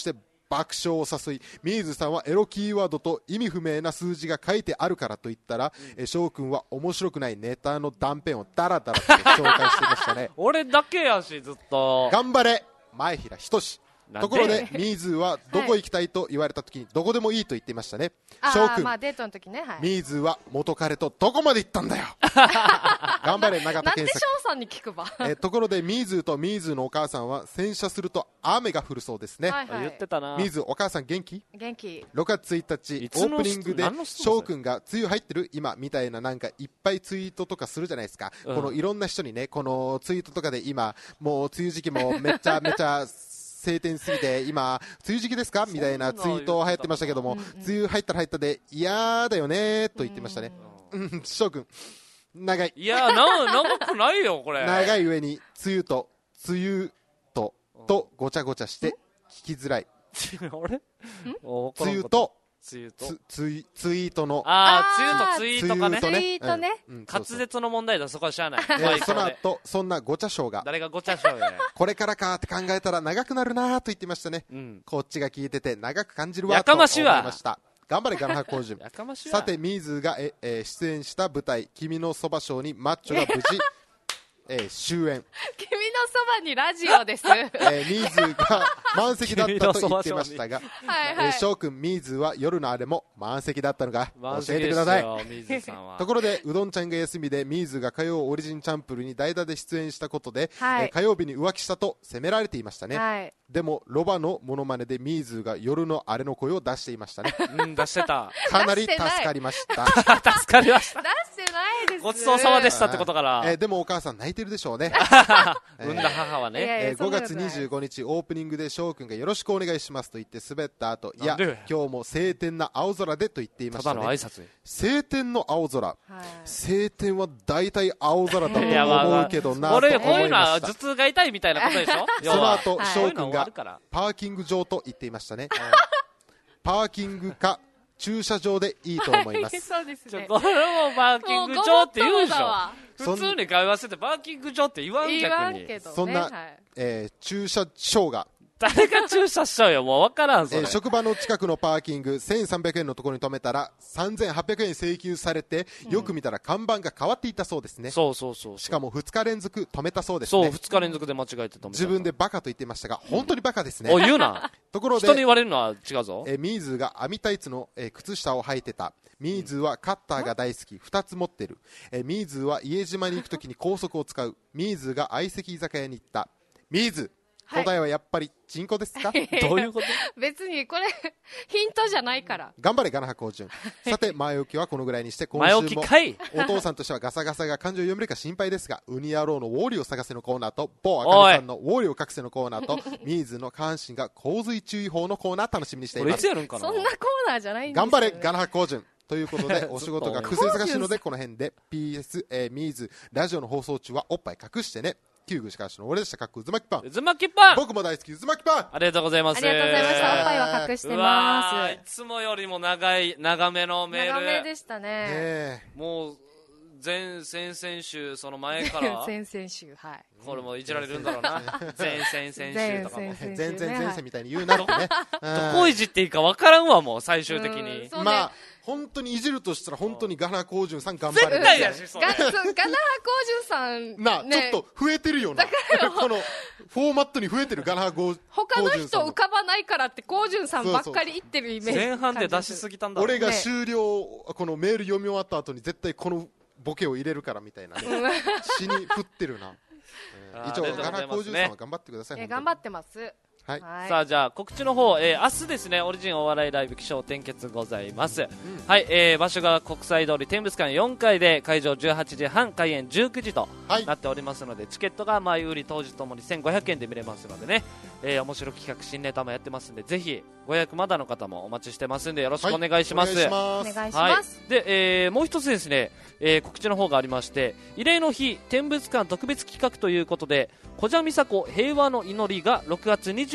爆笑を誘い、ミーズさんはエロキーワードと意味不明な数字が書いてあるからと言ったら、翔くんは面白くないネタの断片をダラダラと紹介していましたね。 俺だけやし、ずっと。 頑張れ前平仁。ところでミーズはどこ行きたいと言われた時にどこでもいいと言っていましたね。翔くん、 デートの時ね、 ミーズは元彼とどこまで行ったんだよ。頑張れ永田健作。 なんで翔さんに聞くば。 ところでミーズとミーズのお母さんは洗車すると雨が降るそうですね。 言ってたな。 ミーズお母さん元気？ 元気。 6月1日オープニングで翔くんが梅雨入ってる今みたいな、なんかいっぱいツイートとかするじゃないですか、このいろんな人にね、このツイートとかで今もう梅雨時期もめちゃめちゃ晴天すぎて今梅雨時期ですかみたいなツイート流行ってましたけども、梅雨入ったら入ったで嫌だよねと言ってましたね。翔くん長い。 いや長くないよこれ。 長い上に梅雨とごちゃごちゃして聞きづらい。 あれ？ 梅雨とツイートの梅雨とツイートかね。 ツイートね。 滑舌の問題だ、そこはしゃあない。 その後そんなごちゃショーが誰がごちゃしょうや。 これからかって考えたら長くなるなと言ってましたね。こっちが聞いてて長く感じるわと思いました。頑張れガナハコウジュン。さてミーズが出演した舞台君のそばショーにマッチョが無事終演。 君のそばにラジオです。 ミーズが満席だったと言ってましたが、翔くんミーズは夜のあれも満席だったのか教えてください。ところでうどんちゃんが休みでミーズが火曜オリジンチャンプルに代打で出演したことで、火曜日に浮気したと責められていましたね。でもロバのモノマネでミーズが夜のあれの声を出していましたね。 出してた。 かなり助かりました。 助かりました。 出してないです。 ごちそうさまでしたってことから。 でもお母さん泣いてるでしょうね。 産んだ母はね。 5月25日オープニングで翔くんがよろしくお願いしますと言って滑った後、いや今日も晴天な青空でと言っていましたね。 ただの挨拶。 晴天の青空。晴天は大体青空だと思うけどなと思いました。 こういうのは頭痛が痛いみたいなことでしょ。 その後翔くんがパーキング場と言っていましたね。パーキングか駐車場でいいと思います。 そうですね。 これもパーキング場って言うでしょ。普通に会話しててパーキング場って言わん逆に。 そんな駐車場が誰が駐車しちゃうよ、もう分からん。 職場の近くのパーキング1300円のところに止めたら3800円請求されて、よく見たら看板が変わっていたそうですね。 そうしかも2日連続止めたそうですね。 そう2日連続で間違えて止めた。 自分でバカと言ってましたが本当にバカですね。 お言うな。 ところで人に言われるのは違うぞ。 ミーズが網タイツの靴下を履いてた。ミーズはカッターが大好き、2つ持ってる。ミーズは家島に行くときに高速を使う。ミーズが相席居酒屋に行った。ミーズ答えはやっぱりチンコですか？ どういうこと？ 別にこれヒントじゃないから。 頑張れガナハコウジュン。さて前置きはこのぐらいにして、今週もお父さんとしてはガサガサが感情読めるか心配ですが、ウニ野郎のウォーリーを探せのコーナーと、某赤根さんのウォーリーを隠せのコーナーと、ミーズの下半身が洪水注意報のコーナー楽しみにしています。 そんなコーナーじゃないんですよ。 頑張れガナハコウジュン。ということでお仕事が薬探しのでこの辺で PS、ミーズラジオの放送中はおっぱい隠してね。旧具しかしの俺でした。かっこ渦巻きパン。 渦巻きパン。 僕も大好き渦巻きパン。 ありがとうございます。 ありがとうございました。おっぱいは隠してます。 いつもよりも長めのメール。 長めでしたね。 もう先々週その前から先々週、はい、 これもいじられるんだろうな。前々週とかも全然みたいに言うなってね。 どこいじっていいか分からんわ、もう最終的に。 まあ本当にいじるとしたら本当にガナハコウジュンさん頑張れる。 絶対やし、そう。 ガナハコウジュンさんな、ちょっと増えてるよな。このフォーマットに増えてるガナハコウジュンさん。 他の人浮かばないからってコウジュンさんばっかり言ってるイメージ。 前半で出しすぎたんだ。 俺が終了このメール読み終わった後に絶対このボケを入れるからみたいなね。死に振ってるな。一応ガナハコウジュンさんは頑張ってください。 頑張ってます。 はい、さあじゃあ告知の方、明日ですね、オリジンお笑いライブ起承転結ございます、はい、場所が国際通り天物館4階で会場18時半開演19時となっておりますので、チケットが前売り当日ともに1500円で見れますのでね、面白い企画新ネタもやってますんで、ぜひご予約まだの方もお待ちしてますんでよろしくお願いします。 お願いします。 で、もう一つですね、告知の方がありまして、慰霊の日天物館特別企画ということで、小蛇美佐子平和の祈りが6月29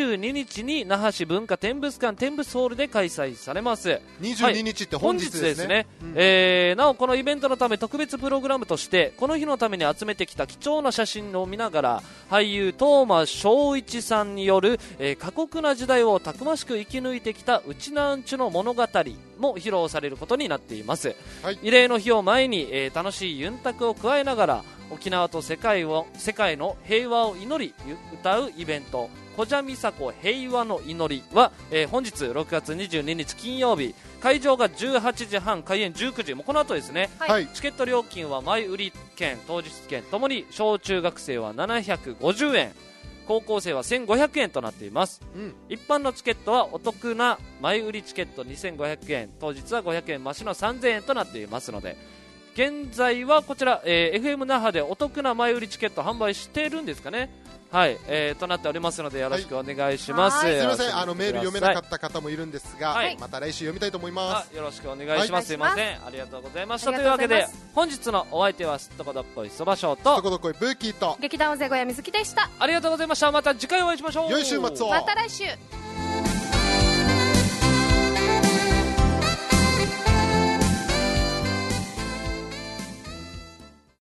22日に那覇市文化展物館展物ホールで開催されます。 22日って本日ですね。 なおこのイベントのため特別プログラムとしてこの日のために集めてきた貴重な写真を見ながら俳優東間翔一さんによる、過酷な時代をたくましく生き抜いてきたうちなんちゅの物語も披露されることになっています。慰霊の日を前に、楽しいユンタクを加えながら沖縄と世界の平和を祈り歌うイベントこじゃみさこ平和の祈りは、本日6月22日金曜日会場が18時半開演19時もうこの後ですね、チケット料金は前売り券当日券ともに小中学生は750円高校生は1500円となっています、一般のチケットはお得な前売りチケット2500円当日は500円増しの3000円となっていますので現在はこちら、FM 那覇でお得な前売りチケット販売しているんですかね。はい、となっておりますのでよろしくお願いします。 すみません、メール読めなかった方もいるんですが、また来週読みたいと思います。 よろしくお願いします。すいません、ありがとうございました。というわけで本日のお相手はすっとこどっこいそばしょうとすっとこどっこいブーキーと劇団尾瀬小屋水木でした。 ありがとうございました。また次回お会いしましょう。 良い週末を。 また来週。